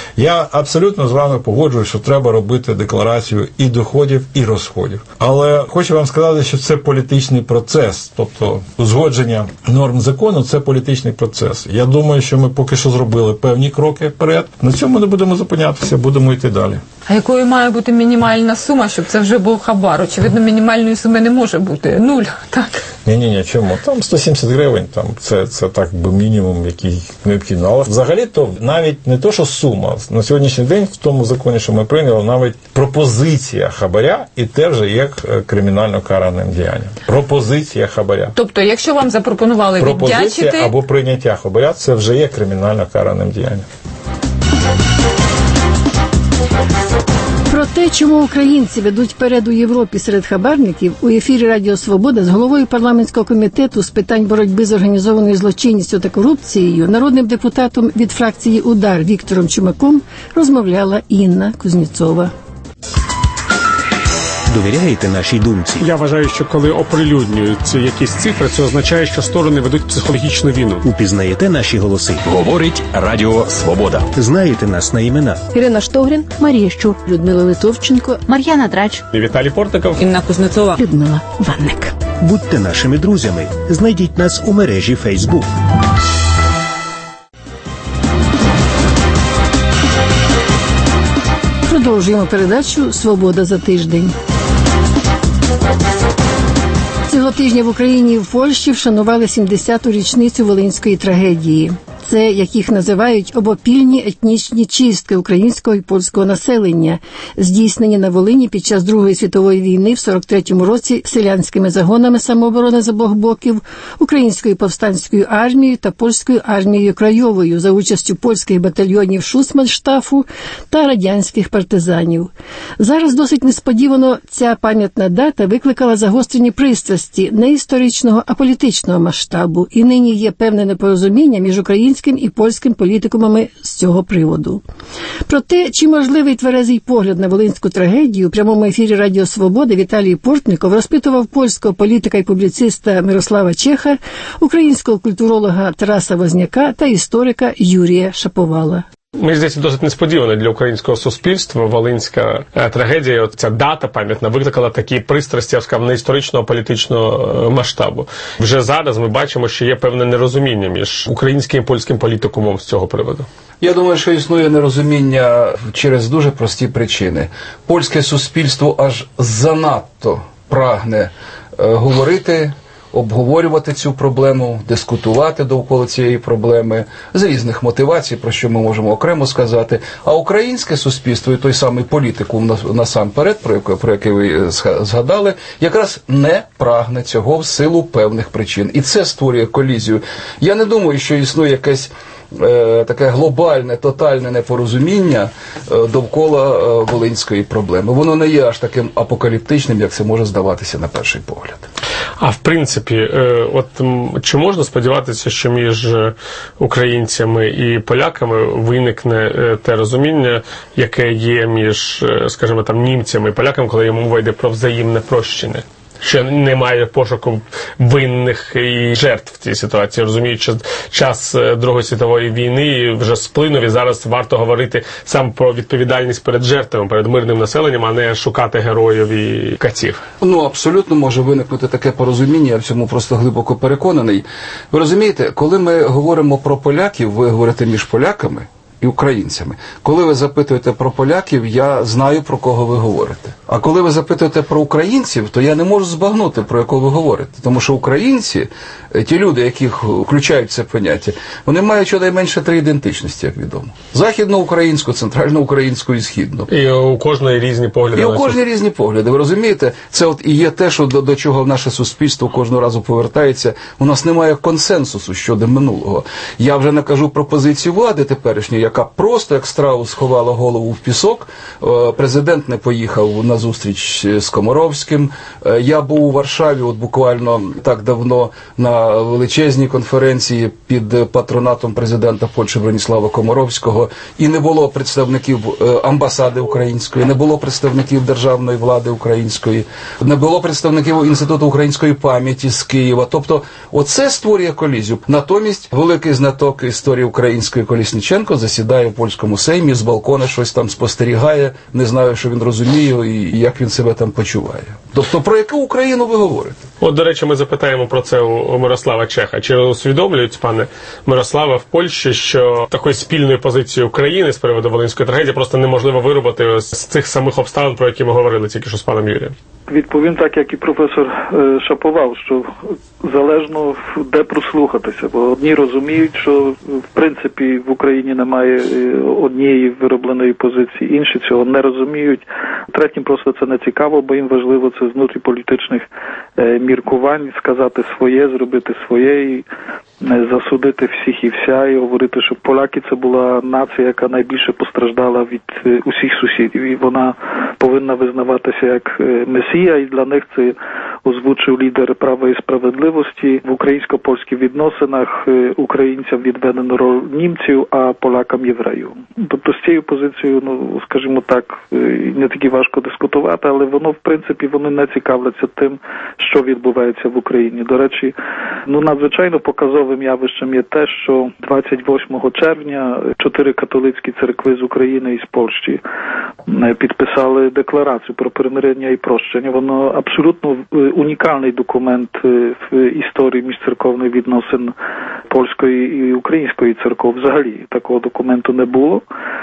Я абсолютно з вами погоджуюсь, що треба робити декларацію і доходів, і розходів. Але хочу вам сказати, що це політичний процес, тобто узгодження норм закону – це політичний процес. Я думаю, що ми поки що зробили певні кроки вперед. На цьому не будемо зупинятися, будемо йти далі. А якою має бути мінімальна сума, щоб це вже був хабар? Очевидно, мінімальної суми не може бути. Нуль, так? Ні-ні-ні, чому? Там сто сімдесят гривень, там, це, це так би мінімум, який необхідно. Але взагалі-то навіть не то, що сума. На сьогоднішній день в тому законі, що ми прийняли, навіть пропозиція хабаря і те вже є кримінально караним діянням. Пропозиція хабаря. Тобто, якщо вам запропонували пропозиція віддячити... Пропозиція або прийняття хабаря, це вже є кримінально караним діянням. Про те, чому українці ведуть вперед у Європі серед хабарників, у ефірі Радіо Свобода з головою парламентського комітету з питань боротьби з організованою злочинністю та корупцією, народним депутатом від фракції «Удар» Віктором Чумаком розмовляла Інна Кузнєцова. Довіряєте нашій думці? Я вважаю, що коли оприлюднюються якісь цифри, це означає, що сторони ведуть психологічну війну. Упізнаєте наші голоси? Говорить Радіо Свобода. Знаєте нас на імена? Ірина Штогрін, Марія Щур, Людмила Литовченко, Мар'яна Драч, Віталій Портников, Інна Кузнєцова, Людмила Ванник. Будьте нашими друзями. Знайдіть нас у мережі Facebook. Продовжуємо передачу «Свобода за тиждень». Цього тижня в Україні і в Польщі вшанували сімдесяту річницю Волинської трагедії. Це, як їх називають, обопільні етнічні чистки українського і польського населення, здійснені на Волині під час Другої світової війни в сорок третьому році селянськими загонами самооборони з обох боків, Українською повстанською армією та Польською армією Крайовою за участю польських батальйонів Шусманштафу та радянських партизанів. Зараз досить несподівано ця пам'ятна дата викликала загострені пристрасті не історичного, а політичного масштабу, і нині є певне непорозуміння між українськими і польським політикумами з цього приводу. Про те, чи можливий тверезий погляд на волинську трагедію, у прямому ефірі Радіо Свободи Віталій Портников розпитував польського політика і публіциста Мирослава Чеха, українського культуролога Тараса Возняка та історика Юрія Шаповала. Мені здається, досить несподівано для українського суспільства волинська е, трагедія, ця дата пам'ятна, викликала такі пристрасті, я б сказав, не історичного, а політичного е, масштабу. Вже зараз ми бачимо, що є певне нерозуміння між українським і польським політикумом з цього приводу. Я думаю, що існує нерозуміння через дуже прості причини. Польське суспільство аж занадто прагне е, говорити, обговорювати цю проблему, дискутувати довкола цієї проблеми з різних мотивацій, про що ми можемо окремо сказати. А українське суспільство і той самий політикум насамперед, про який, про який ви згадали, якраз не прагне цього в силу певних причин. І це створює колізію. Я не думаю, що існує якесь е, таке глобальне, тотальне непорозуміння е, довкола е, волинської проблеми. Воно не є аж таким апокаліптичним, як це може здаватися на перший погляд. А в принципі, от чи можна сподіватися, що між українцями і поляками виникне те розуміння, яке є між, скажімо, там, німцями і поляками, коли мова йде про взаємне прощення? Що немає пошуку винних і жертв в цій ситуації. Розуміють, що час Другої світової війни вже сплинув, і зараз варто говорити сам про відповідальність перед жертвами, перед мирним населенням, а не шукати героїв і катів. Ну, абсолютно може виникнути таке порозуміння, я в цьому просто глибоко переконаний. Ви розумієте, коли ми говоримо про поляків, ви говорите між поляками і українцями. Коли ви запитуєте про поляків, я знаю, про кого ви говорите. А коли ви запитуєте про українців, то я не можу збагнути, про якого ви говорите. Тому що українці, ті люди, яких включають це поняття, вони мають щонайменше три ідентичності, як відомо. Західноукраїнську, центральноукраїнську і східну. І у кожної різні погляди. І у кожної різні погляди. Ви розумієте? Це от і є те, що до, до чого наше суспільство кожного разу повертається. У нас немає консенсусу щодо минулого. Я вже не кажу про позицію влади теперішньої, яка просто, як страус, сховала голову в пісок. Президент не поїхав на зустріч з Комаровським. Я був у Варшаві, от буквально так давно, на величезній конференції під патронатом президента Польщі Броніслава Комаровського, і не було представників амбасади української, не було представників державної влади української, не було представників Інституту української пам'яті з Києва. Тобто, оце створює колізію. Натомість, великий знаток історії української Колісніченко засідає в польському сеймі, з балкона щось там спостерігає, не знаю, що він розуміє і як він себе там почуває. Тобто, про яку Україну ви говорите? От, до речі, ми запитаємо про це у Мирослава Чеха. Чи усвідомлюють, пане Мирославе, в Польщі, що такої спільної позиції України з приводу Волинської трагедії просто неможливо виробити з цих самих обставин, про які ми говорили тільки що з паном Юрієм? Відповім так, як і професор Шаповал, що залежно де прослухатися, бо одні розуміють, що в принципі в Україні немає однієї виробленої позиції, інші цього не розуміють, третім просто це не цікаво, бо їм важливо це з внутріполітичних міркувань сказати своє, зробити своє і засудити всіх і вся, і говорити, що поляки це була нація, яка найбільше постраждала від усіх сусідів, і вона повинна визнаватися як месія, і для них це озвучив лідер Права і справедливості. В українсько-польських відносинах українцям відведено роль німців, а полякам євреїв. Тобто з цією позицією, ну, скажімо так, не таки важко дискутувати, але воно, в принципі, вони не цікавляться тим, що відбувається в Україні. До речі, ну, надзвичайно показовим явищем є те, що двадцять восьмого червня чотири католицькі церкви з України і з Польщі підписали декларацію про примирення і прощення. Воно абсолютно унікальний документ в історії міжцерковних відносин польської і української церков. Взагалі такого документу не було.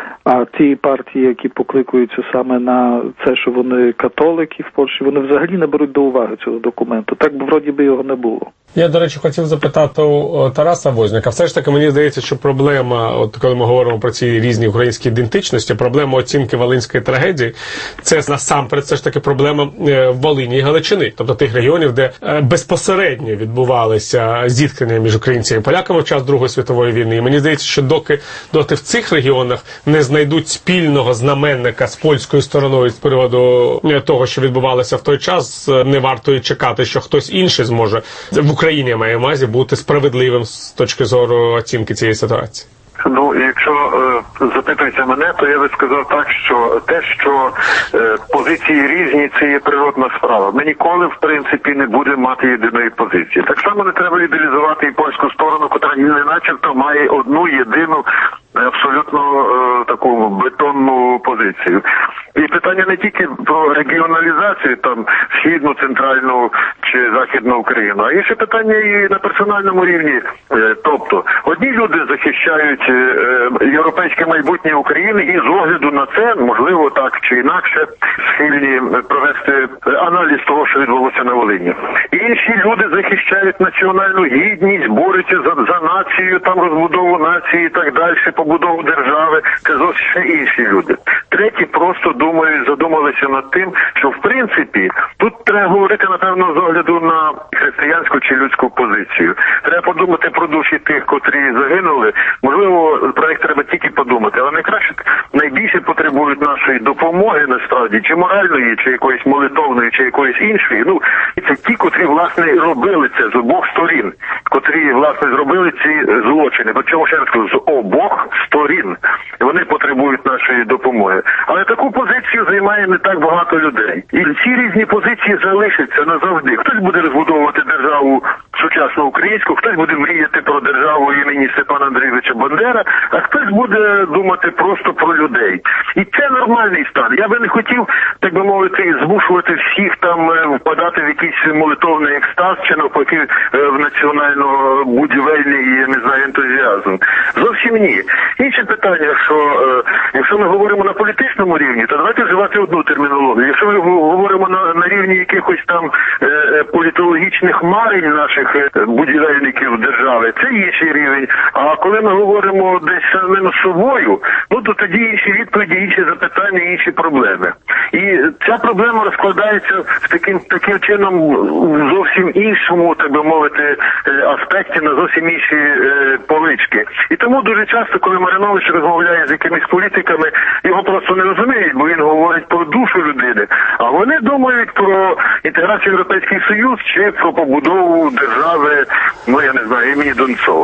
А ті партії, які покликаються саме на це, що вони католики в Польщі, вони взагалі не беруть до уваги цього документу. Так би вроді би його не було. Я, до речі, хотів запитати у Тараса Возняка. Все ж таки, мені здається, що проблема, от коли ми говоримо про ці різні українські ідентичності, проблема оцінки Волинської трагедії, це насамперед все ж таки проблема Волині і Галичини, тобто тих регіонів, де безпосередньо відбувалися зіткнення між українцями і поляками в час Другої світової війни. І мені здається, що доки, доки в цих регіонах не знайдуть спільного знаменника з польською стороною з приводу того, що відбувалося в той час, не варто і чекати, що хтось інший зможе в Україні, я маю на увазі, бути справедливим з точки зору оцінки цієї ситуації. Ну, якщо е, запитується мене, то я би сказав так, що те, що е, позиції різні, це є природна справа. Ми ніколи, в принципі, не будемо мати єдиної позиції. Так само не треба ідеалізувати і польську сторону, яка не начебто має одну єдину абсолютно е, таку бетонну позицію. І питання не тільки про регіоналізацію, там, східну, центральну чи західну Україну, а є ще питання і на персональному рівні. Е, тобто, одні люди захищають е, європейське майбутнє України і з огляду на це, можливо, так чи інакше, схильні провести аналіз того, що відбулося на Волині. Інші люди захищають національну гідність, борються за, за націю, там розбудову нації і так далі, побудову держави. Це зовсім інші люди. Треті просто думають, задумалися над тим, що в принципі тут треба говорити, напевно, з огляду на християнську чи людську позицію. Треба подумати про душі тих, котрі загинули. Можливо, про них треба тільки подумати, але найкраще, найбільше потребують нашої допомоги, насправді, чи моральної, чи якоїсь молитовної, чи якоїсь іншої. Ну, це ті, котрі, власне, робили це з обох сторін, котрі, власне, зробили ці злочини. Причому, ще раз кажу, з обох сторін. Вони потребують нашої допомоги. Але таку позицію займає не так багато людей. І ці різні позиції залишаться назавжди. Хтось буде розбудовувати державу сучасну українську, хтось буде мріяти про державу імені Степана Андрійовича Бандера, а хтось буде думати просто про людей. І це нормальний стан. Я би не хотів, так би мовити, змушувати всіх там впадати в якийсь молитовний екстаз, чи навпаки в національно-будівельний, я не знаю, ентузіазм. Зовсім ні. Інше питання, що якщо ми говоримо на політичному рівні, то давайте вживати одну термінологію. Якщо ми говоримо на, на рівні якихось там е, політологічних марень наших будівельників держави, це інший рівень. А коли ми говоримо десь самим собою, ну то тоді інші відповіді, інші запитання, інші проблеми. І ця проблема розкладається в таким, таким чином в зовсім іншому, так би мовити, аспекті, на зовсім інші е, полички. І тому дуже часто, коли Маринович розмовляє з якимись політиками, його просто не розуміють, бо він говорить про душу людини. А вони думають про інтеграцію в Європейський Союз чи про побудову держави, ну я не знаю, імені Донцова.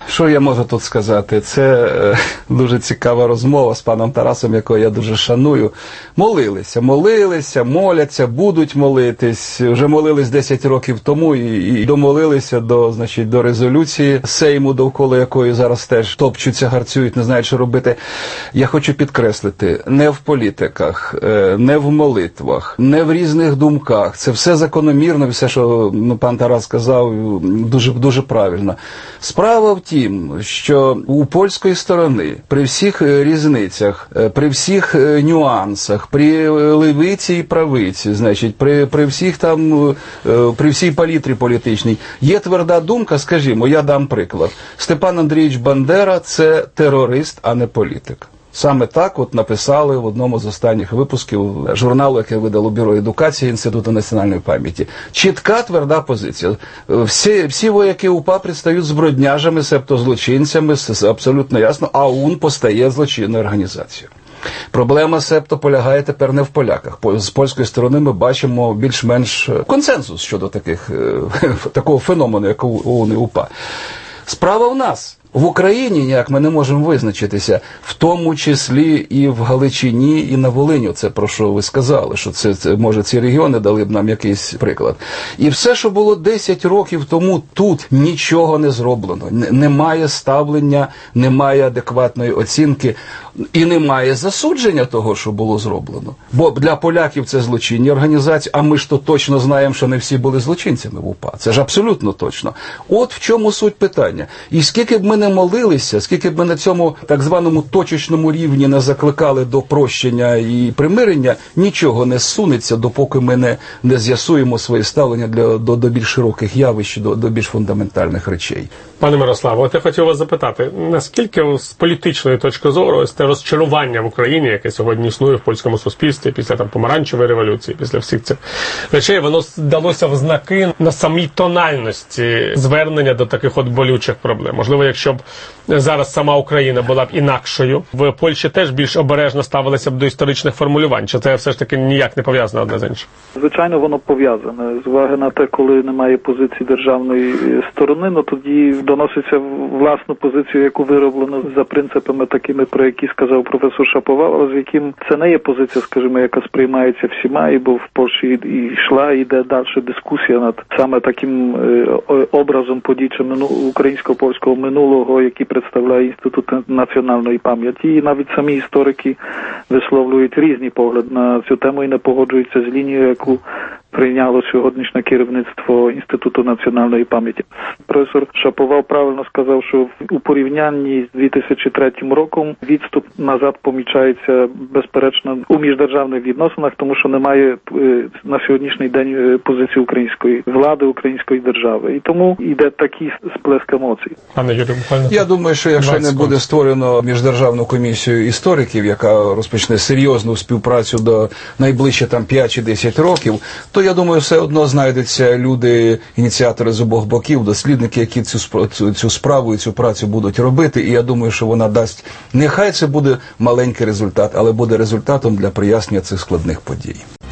Що я можу тут сказати? Це е, дуже цікава розмова з паном Тарасом, якого я дуже шаную. Молилися, молилися, моляться, будуть молитись. Вже молились десять років тому і, і домолилися до, значить, до резолюції Сейму, довкола якої зараз теж топчуться, гарцюють, не знають, що робити. Я хочу підкреслити, не в політиках, е, не в молитвах, не в різних думках. Це все закономірно, все, що ну, пан Тарас сказав, дуже, дуже правильно. Справа в тім, що у польської сторони при всіх різницях, при всіх нюансах, при левиці і правиці, значить, при, при всіх там, при всій палітрі політичній, є тверда думка, скажімо, я дам приклад. Степан Андрійович Бандера – це терорист, а не політик. Саме так от написали в одному з останніх випусків журналу, яке видало Бюро едукації Інституту національної пам'яті. Чітка, тверда позиція. Всі, всі вояки УПА предстають збродняжами, себто злочинцями, абсолютно ясно, а ОУН постає злочинною організацією. Проблема, себто, полягає тепер не в поляках. З польської сторони ми бачимо більш-менш консенсус щодо таких, такого феномену, як ОУН і УПА. Справа в нас. В Україні ніяк ми не можемо визначитися, в тому числі і в Галичині, і на Волині. Це про що ви сказали, що це, це може ці регіони дали б нам якийсь приклад. І все, що було десять років тому, тут нічого не зроблено. Немає ставлення, немає адекватної оцінки і немає засудження того, що було зроблено. Бо для поляків це злочинні організації, а ми ж то точно знаємо, що не всі були злочинцями в УПА. Це ж абсолютно точно. От в чому суть питання. І скільки б ми не молилися, скільки б ми на цьому так званому точечному рівні не закликали до прощення і примирення, нічого не зсунеться, допоки ми не, не з'ясуємо своє ставлення для, до, до більш широких явищ, до, до більш фундаментальних речей. Пане Мирославе, от я хотів вас запитати, наскільки з політичної точки зору ось те розчарування в Україні, яке сьогодні існує в польському суспільстві після там помаранчевої революції, після всіх цих речей, воно далося в знаки на самій тональності звернення до таких от болючих проблем. Можливо, якщо б зараз сама Україна була б інакшою, в Польщі теж більш обережно ставилися б до історичних формулювань, чи це все ж таки ніяк не пов'язано одне з іншим? Звичайно, воно пов'язане. З уваги на те, коли немає позиції державної сторони, ну тоді доноситься власну позицію, яку вироблено за принципами такими, про які сказав професор Шаповал, але з яким це не є позиція, скажімо, яка сприймається всіма, і бо в Польщі і йшла, і йде далі дискусія над саме таким образом подій українсько-польського минулого, який представляє Інститут національної пам'яті. І навіть самі історики висловлюють різні погляди на цю тему і не погоджуються з лінією, яку прийняло сьогоднішнє керівництво Інституту національної пам'яті. Професор Шаповал правильно сказав, що у порівнянні з дві тисячі третім роком відступ назад помічається безперечно у міждержавних відносинах, тому що немає на сьогоднішній день позиції української влади, української держави. І тому йде такий сплеск емоцій. Пане Юрію, буквально. Я думаю, що якщо не буде створено міждержавну комісію істориків, яка розпочне серйозну співпрацю до найближче там п'ять чи десять років, то я думаю, все одно знайдуться люди, ініціатори з обох боків, дослідники, які цю, цю, цю справу і цю працю будуть робити. І я думаю, що вона дасть, нехай це буде маленький результат, але буде результатом для прояснення цих складних подій.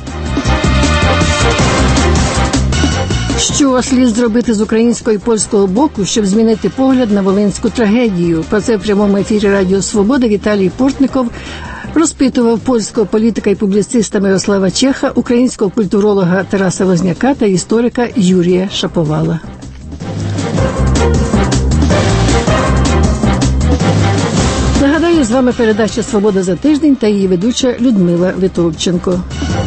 Що слід зробити з українського і польського боку, щоб змінити погляд на волинську трагедію? Про це в прямому ефірі Радіо Свобода Віталій Портников розпитував польського політика і публіциста Мирослава Чеха, українського культуролога Тараса Возняка та історика Юрія Шаповала. Нагадаю, з вами передача «Свобода за тиждень» та її ведуча Людмила Витовченко.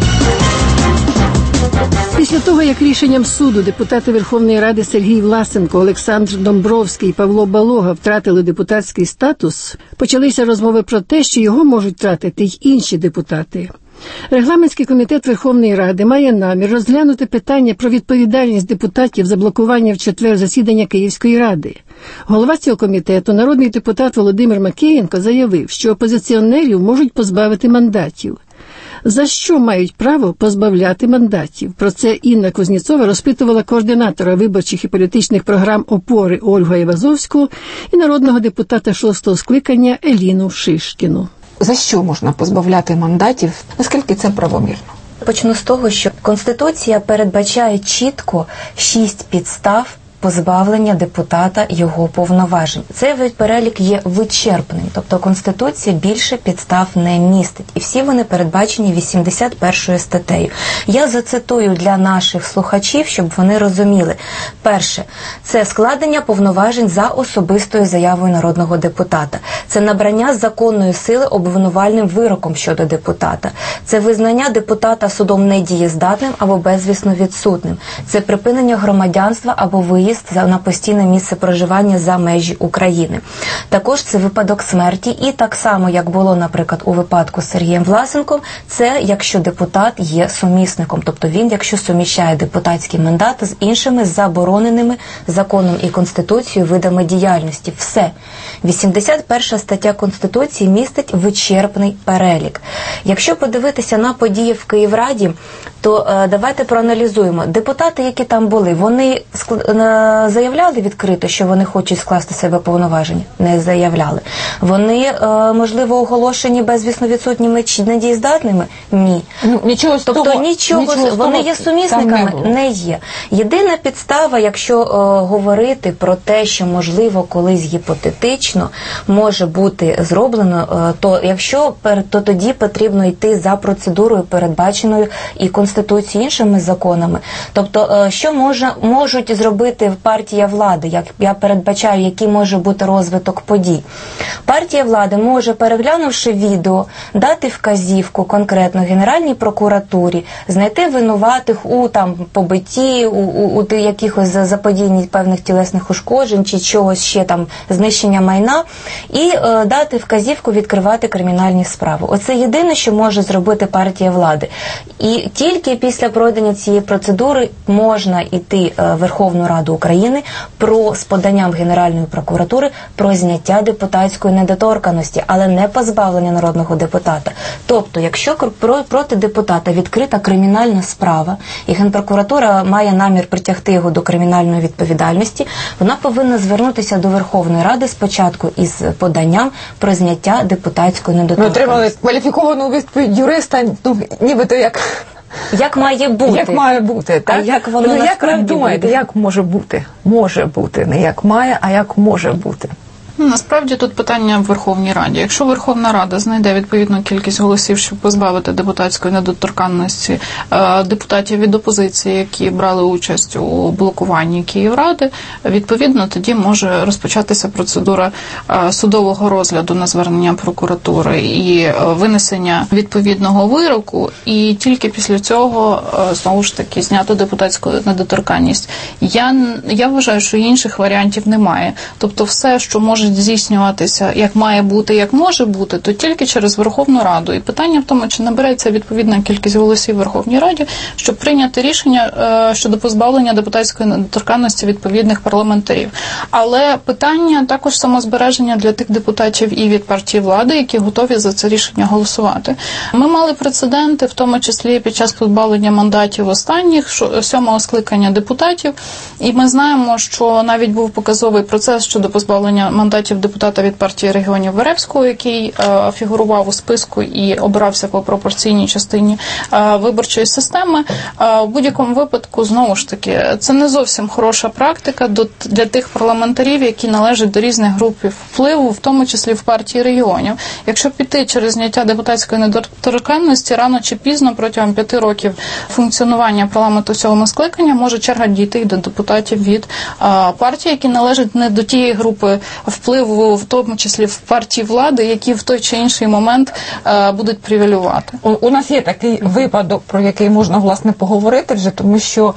Після того, як рішенням суду депутати Верховної Ради Сергій Власенко, Олександр Домбровський і Павло Балога втратили депутатський статус, почалися розмови про те, що його можуть втратити й інші депутати. Регламентський комітет Верховної Ради має намір розглянути питання про відповідальність депутатів за блокування в четвер засідання Київської Ради. Голова цього комітету, народний депутат Володимир Макеєнко, заявив, що опозиціонерів можуть позбавити мандатів. За що мають право позбавляти мандатів? Про це Інна Кузнєцова розпитувала координатора виборчих і політичних програм «Опори» Ольгу Айвазовську і народного депутата шостого скликання Еліну Шишкіну. За що можна позбавляти мандатів? Наскільки це правомірно? Почну з того, що Конституція передбачає чітко шість підстав позбавлення депутата його повноважень. Цей перелік є вичерпним, тобто Конституція більше підстав не містить. І всі вони передбачені вісімдесят першою статтею. Я зацитую для наших слухачів, щоб вони розуміли. Перше, це складення повноважень за особистою заявою народного депутата. Це набрання законної сили обвинувальним вироком щодо депутата. Це визнання депутата судом недієздатним або безвісно відсутним. Це припинення громадянства або виїзд на постійне місце проживання за межі України. Також це випадок смерті і так само, як було, наприклад, у випадку з Сергієм Власенком, це якщо депутат є сумісником, тобто він, якщо суміщає депутатський мандат з іншими забороненими законом і Конституцією видами діяльності. Все. вісімдесят перша стаття Конституції містить вичерпний перелік. Якщо подивитися на події в Київраді, то е, давайте проаналізуємо. Депутати, які там були, вони ск... е, заявляли відкрито, що вони хочуть скласти себе повноваження? Не заявляли. Вони, е, можливо, оголошені безвісно відсутніми чи недієздатними? Ні. Ну, нічого з тобто того, нічого, нічого з вони того є сумісниками? не, не є. Єдина підстава, якщо е, говорити про те, що, можливо, колись гіпотетично може бути зроблено, е, то якщо, то тоді потрібно йти за процедурою, передбаченою і Конституцією, іншими законами. Тобто, що може, можуть зробити партія влади, як я передбачаю, який може бути розвиток подій. Партія влади може, переглянувши відео, дати вказівку конкретно Генеральній прокуратурі, знайти винуватих у там побитті, у, у, у якихось заподіянні певних тілесних ушкоджень чи чогось ще там, знищення майна, і е, дати вказівку відкривати кримінальні справи. Оце єдине, що може зробити партія влади. І тільки після пройдення цієї процедури можна йти в Верховну Раду України про, з поданням Генеральної прокуратури про зняття депутатської недоторканності, але не позбавлення народного депутата. Тобто, якщо проти депутата відкрита кримінальна справа, і Генпрокуратура має намір притягти його до кримінальної відповідальності, вона повинна звернутися до Верховної Ради спочатку із поданням про зняття депутатської недоторканності. Ми отримали кваліфіковану відповідь юриста, ну, нібито як... Як має бути. Як має бути, так? А як воно ну, насправді як ви думаєте, буде? Як може бути? Може бути. Не як має, а як може бути. Насправді тут питання в Верховній Раді. Якщо Верховна Рада знайде відповідну кількість голосів, щоб позбавити депутатської недоторканності е, депутатів від опозиції, які брали участь у блокуванні Київради, відповідно тоді може розпочатися процедура е, судового розгляду на звернення прокуратури і е, винесення відповідного вироку, і тільки після цього е, знову ж таки знято депутатську недоторканність. Я, я вважаю, що інших варіантів немає. Тобто все, що може здійснюватися, як має бути, як може бути, то тільки через Верховну Раду. І питання в тому, чи набереться відповідна кількість голосів в Верховній Раді, щоб прийняти рішення е, щодо позбавлення депутатської недоторканності відповідних парламентарів. Але питання також самозбереження для тих депутатів і від партії влади, які готові за це рішення голосувати. Ми мали прецеденти, в тому числі під час позбавлення мандатів останніх, сьомого скликання депутатів, і ми знаємо, що навіть був показовий процес щодо позбавлення мандатів депутата від партії регіонів Веревського, який е, фігурував у списку і обирався по пропорційній частині е, виборчої системи. Е, в будь-якому випадку, знову ж таки, це не зовсім хороша практика до, для тих парламентарів, які належать до різних груп впливу, в тому числі в партії регіонів. Якщо піти через зняття депутатської недоторканності, рано чи пізно, протягом п'яти років функціонування парламенту сьомого скликання, може черга дійти до депутатів від е, партії, які належать не до тієї групи впливу, в тому числі в партії влади, які в той чи інший момент е, будуть привілювати. У, у нас є такий випадок, про який можна, власне, поговорити вже, тому що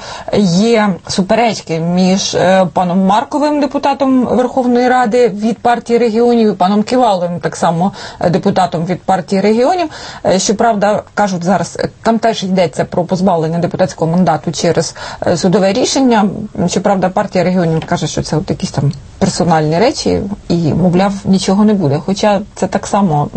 є суперечки між е, паном Марковим, депутатом Верховної Ради від партії регіонів, і паном Ківаловим, так само депутатом від партії регіонів. Е, щоправда, кажуть зараз, там теж йдеться про позбавлення депутатського мандату через е, судове рішення. Щоправда, партія регіонів каже, що це от якісь там персональні речі, і, мовляв, нічого не буде. Хоча це так само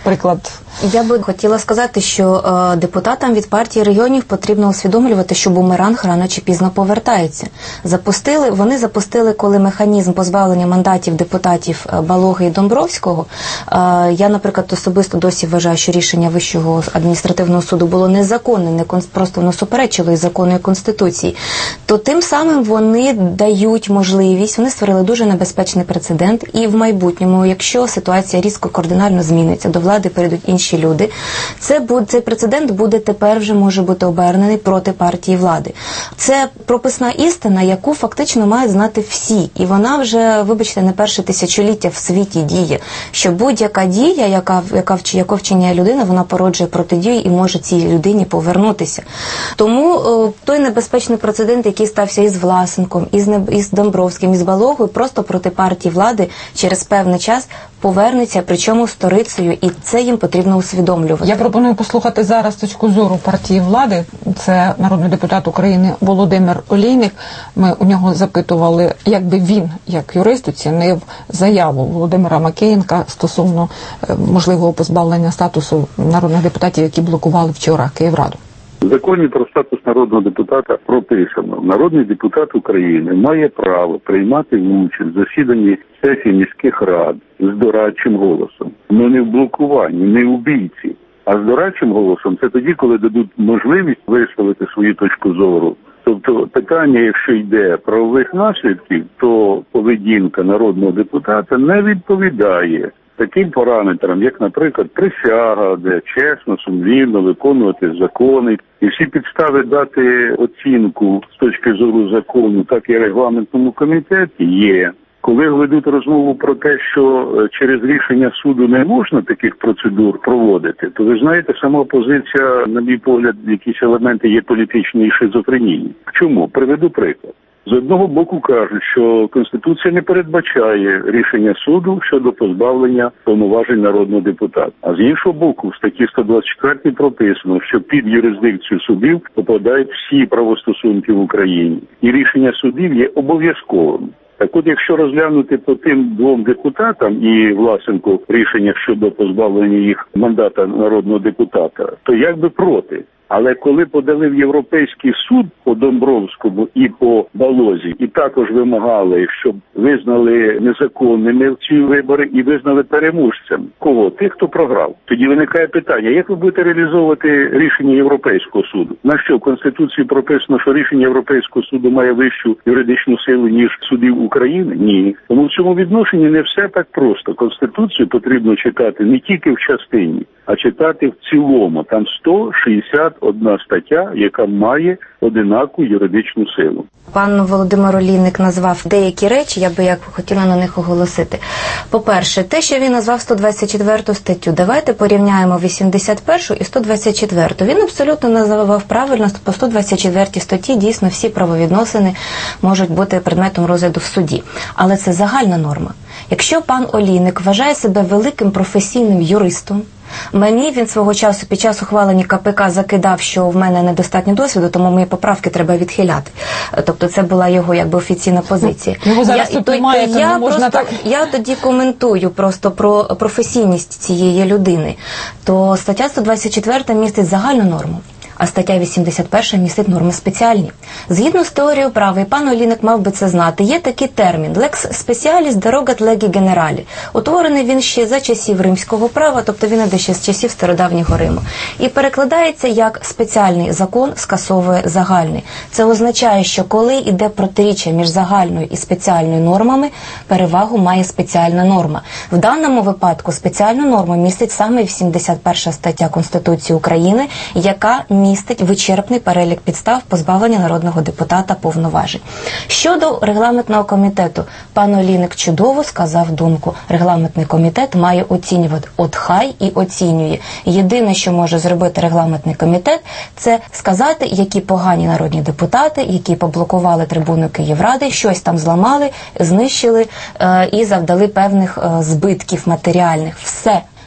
наприклад. Я би хотіла сказати, що е, депутатам від партії регіонів потрібно усвідомлювати, що бумеранг рано чи пізно повертається. Запустили, вони запустили, коли механізм позбавлення мандатів депутатів Балоги і Домбровського. Е, я, наприклад, особисто досі вважаю, що рішення Вищого адміністративного суду було незаконне, не кон, просто воно суперечило із закону і Конституції. То тим самим вони дають можливість, вони створили дуже небезпечний прецедент, і в майбутньому, якщо ситуація різко кардинально зміниться, до влади перейдуть інші люди, це буде, цей прецедент буде тепер вже може бути обернений проти партії влади. Це прописна істина, яку фактично мають знати всі. І вона вже, вибачте, не перше тисячоліття в світі діє. Що будь-яка дія, яка, яка, яка вчиняє людина, вона породжує протидію і може цій людині повернутися. Тому о, той небезпечний прецедент, який стався із Власенком, із, із Домбровським, із Балогою, просто проти партії влади через певний час повернеться, причому сторицею, і це їм потрібно усвідомлювати. Я пропоную послухати зараз точку зору партії влади. Це народний депутат України Володимир Олійник. Ми у нього запитували, як би він, як юрист, оцінив заяву Володимира Макеєнка стосовно можливого позбавлення статусу народних депутатів, які блокували вчора Київраду. В законі про статус народного депутата прописано: народний депутат України має право приймати участь в засіданні сесії міських рад з дорадчим голосом. Ну не в блокуванні, не в бійці, а з дорадчим голосом це тоді, коли дадуть можливість висловити свою точку зору. Тобто питання, якщо йде правових наслідків, то поведінка народного депутата не відповідає таким параметрам, як, наприклад, присяга, де чесно, сумлінно виконувати закони. І всі підстави дати оцінку з точки зору закону, так і регламентному комітеті є. Коли ведуть розмову про те, що через рішення суду не можна таких процедур проводити, то ви знаєте, сама позиція, на мій погляд, якісь елементи є політичної шизофренії. Чому? Приведу приклад. З одного боку кажуть, що Конституція не передбачає рішення суду щодо позбавлення повноважень народного депутата. А з іншого боку, в статті сто двадцять четвертій прописано, що під юрисдикцію судів попадають всі правостосунки в Україні. І рішення судів є обов'язковим. Так от, якщо розглянути по тим двом депутатам і Власенку рішення щодо позбавлення їх мандата народного депутата, то як би проти. Але коли подали в Європейський суд по Домбровському і по Балозі, і також вимагали, щоб визнали незаконними ці вибори і визнали переможцем кого? Тих, хто програв. Тоді виникає питання, як ви будете реалізовувати рішення Європейського суду? На що в Конституції прописано, що рішення Європейського суду має вищу юридичну силу, ніж судів України? Ні. Тому в цьому відношенні не все так просто. Конституцію потрібно читати не тільки в частині, а читати в цілому. Там сто шістдесят одна стаття, яка має одинакову юридичну силу. Пан Володимир Олійник назвав деякі речі, я би як хотіла на них оголосити. По-перше, те, що він назвав сто двадцять четверту статтю, давайте порівняємо вісімдесят першу і сто двадцять четверту. Він абсолютно називав правильно, по сто двадцять четвертій статті дійсно всі правовідносини можуть бути предметом розгляду в суді. Але це загальна норма. Якщо пан Олійник вважає себе великим професійним юристом, мені він свого часу під час ухвалення КПК закидав, що в мене недостатньо досвіду, тому мої поправки треба відхиляти. Тобто це була його якби офіційна позиція. Його зараз я, тут немає, то, я, можна просто, так... я тоді коментую просто про професійність цієї людини. То стаття сто двадцять четверта містить загальну норму, а стаття вісімдесят перша містить норми спеціальні. Згідно з теорією права, і пан Олійник мав би це знати, є такий термін «lex specialis derogat legi generali». Утворений він ще за часів римського права, тобто він іде ще з часів стародавнього Риму. І перекладається як «спеціальний закон скасовує загальний». Це означає, що коли йде протиріччя між загальною і спеціальною нормами, перевагу має спеціальна норма. В даному випадку спеціальну норму містить саме вісімдесят перша стаття Конституції України, яка містить вичерпний перелік підстав позбавлення народного депутата повноважень. Щодо регламентного комітету, пан Олійник чудово сказав думку. Регламентний комітет має оцінювати. От хай і оцінює. Єдине, що може зробити регламентний комітет, це сказати, які погані народні депутати, які поблокували трибуну Київради, щось там зламали, знищили е- і завдали певних е- збитків матеріальних. Все.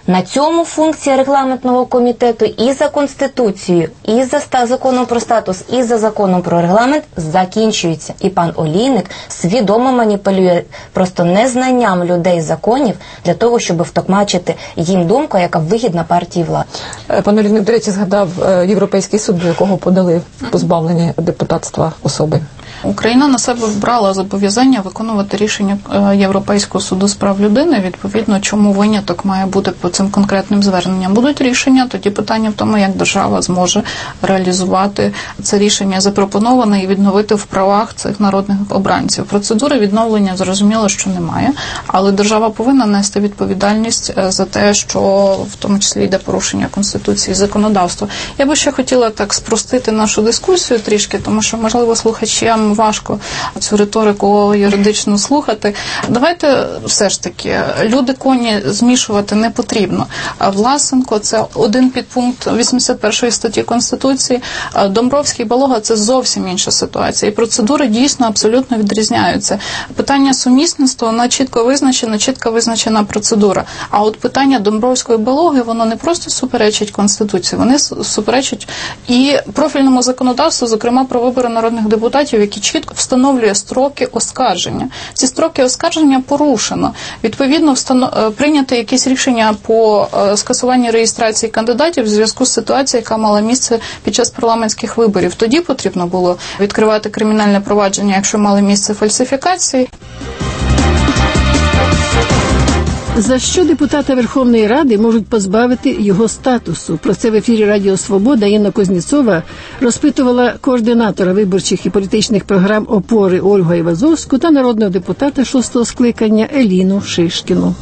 На цьому функція регламентного комітету і за Конституцією, і за ста- законом про статус, і за законом про регламент закінчується. І пан Олійник свідомо маніпулює просто незнанням людей законів для того, щоб втокмачити їм думку, яка вигідна партії влади. Пан Олійник, до речі, згадав Європейський суд, до якого подали позбавлення депутатства особи. Україна на себе брала зобов'язання виконувати рішення Європейського суду з прав людини. Відповідно, чому виняток має бути по цим конкретним зверненням? Будуть рішення, тоді питання в тому, як держава зможе реалізувати це рішення запропоноване і відновити в правах цих народних обранців. Процедури відновлення, зрозуміло, що немає, але держава повинна нести відповідальність за те, що в тому числі йде порушення Конституції і законодавства. Я би ще хотіла так спростити нашу дискусію трішки, тому що, можливо, слухачам важко цю риторику юридично слухати. Давайте все ж таки, люди коні змішувати не потрібно. Власенко – це один підпункт вісімдесят першої статті Конституції. Домбровський, Балога – це зовсім інша ситуація. І процедури дійсно абсолютно відрізняються. Питання сумісництва, вона чітко визначена, чітко визначена процедура. А от питання Домбровської, Балоги, воно не просто суперечить Конституції, вони суперечать і профільному законодавству, зокрема про вибори народних депутатів, які чітко встановлює строки оскарження. Ці строки оскарження порушено. Відповідно, встанов... прийняти якісь рішення по скасуванню реєстрації кандидатів в зв'язку з ситуацією, яка мала місце під час парламентських виборів. Тоді потрібно було відкривати кримінальне провадження, якщо мали місце фальсифікації. За що депутата Верховної Ради можуть позбавити його статусу? Про це в ефірі Радіо Свобода Інна Кузнєцова розпитувала координатора виборчих і політичних програм «Опори» Ольгу Айвазовську та народного депутата шостого скликання Еліну Шишкіну.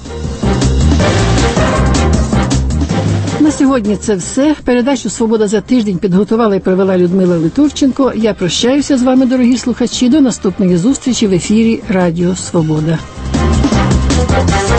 На сьогодні це все. Передачу «Свобода за тиждень» підготувала і провела Людмила Литурченко. Я прощаюся з вами, дорогі слухачі. До наступної зустрічі в ефірі Радіо Свобода.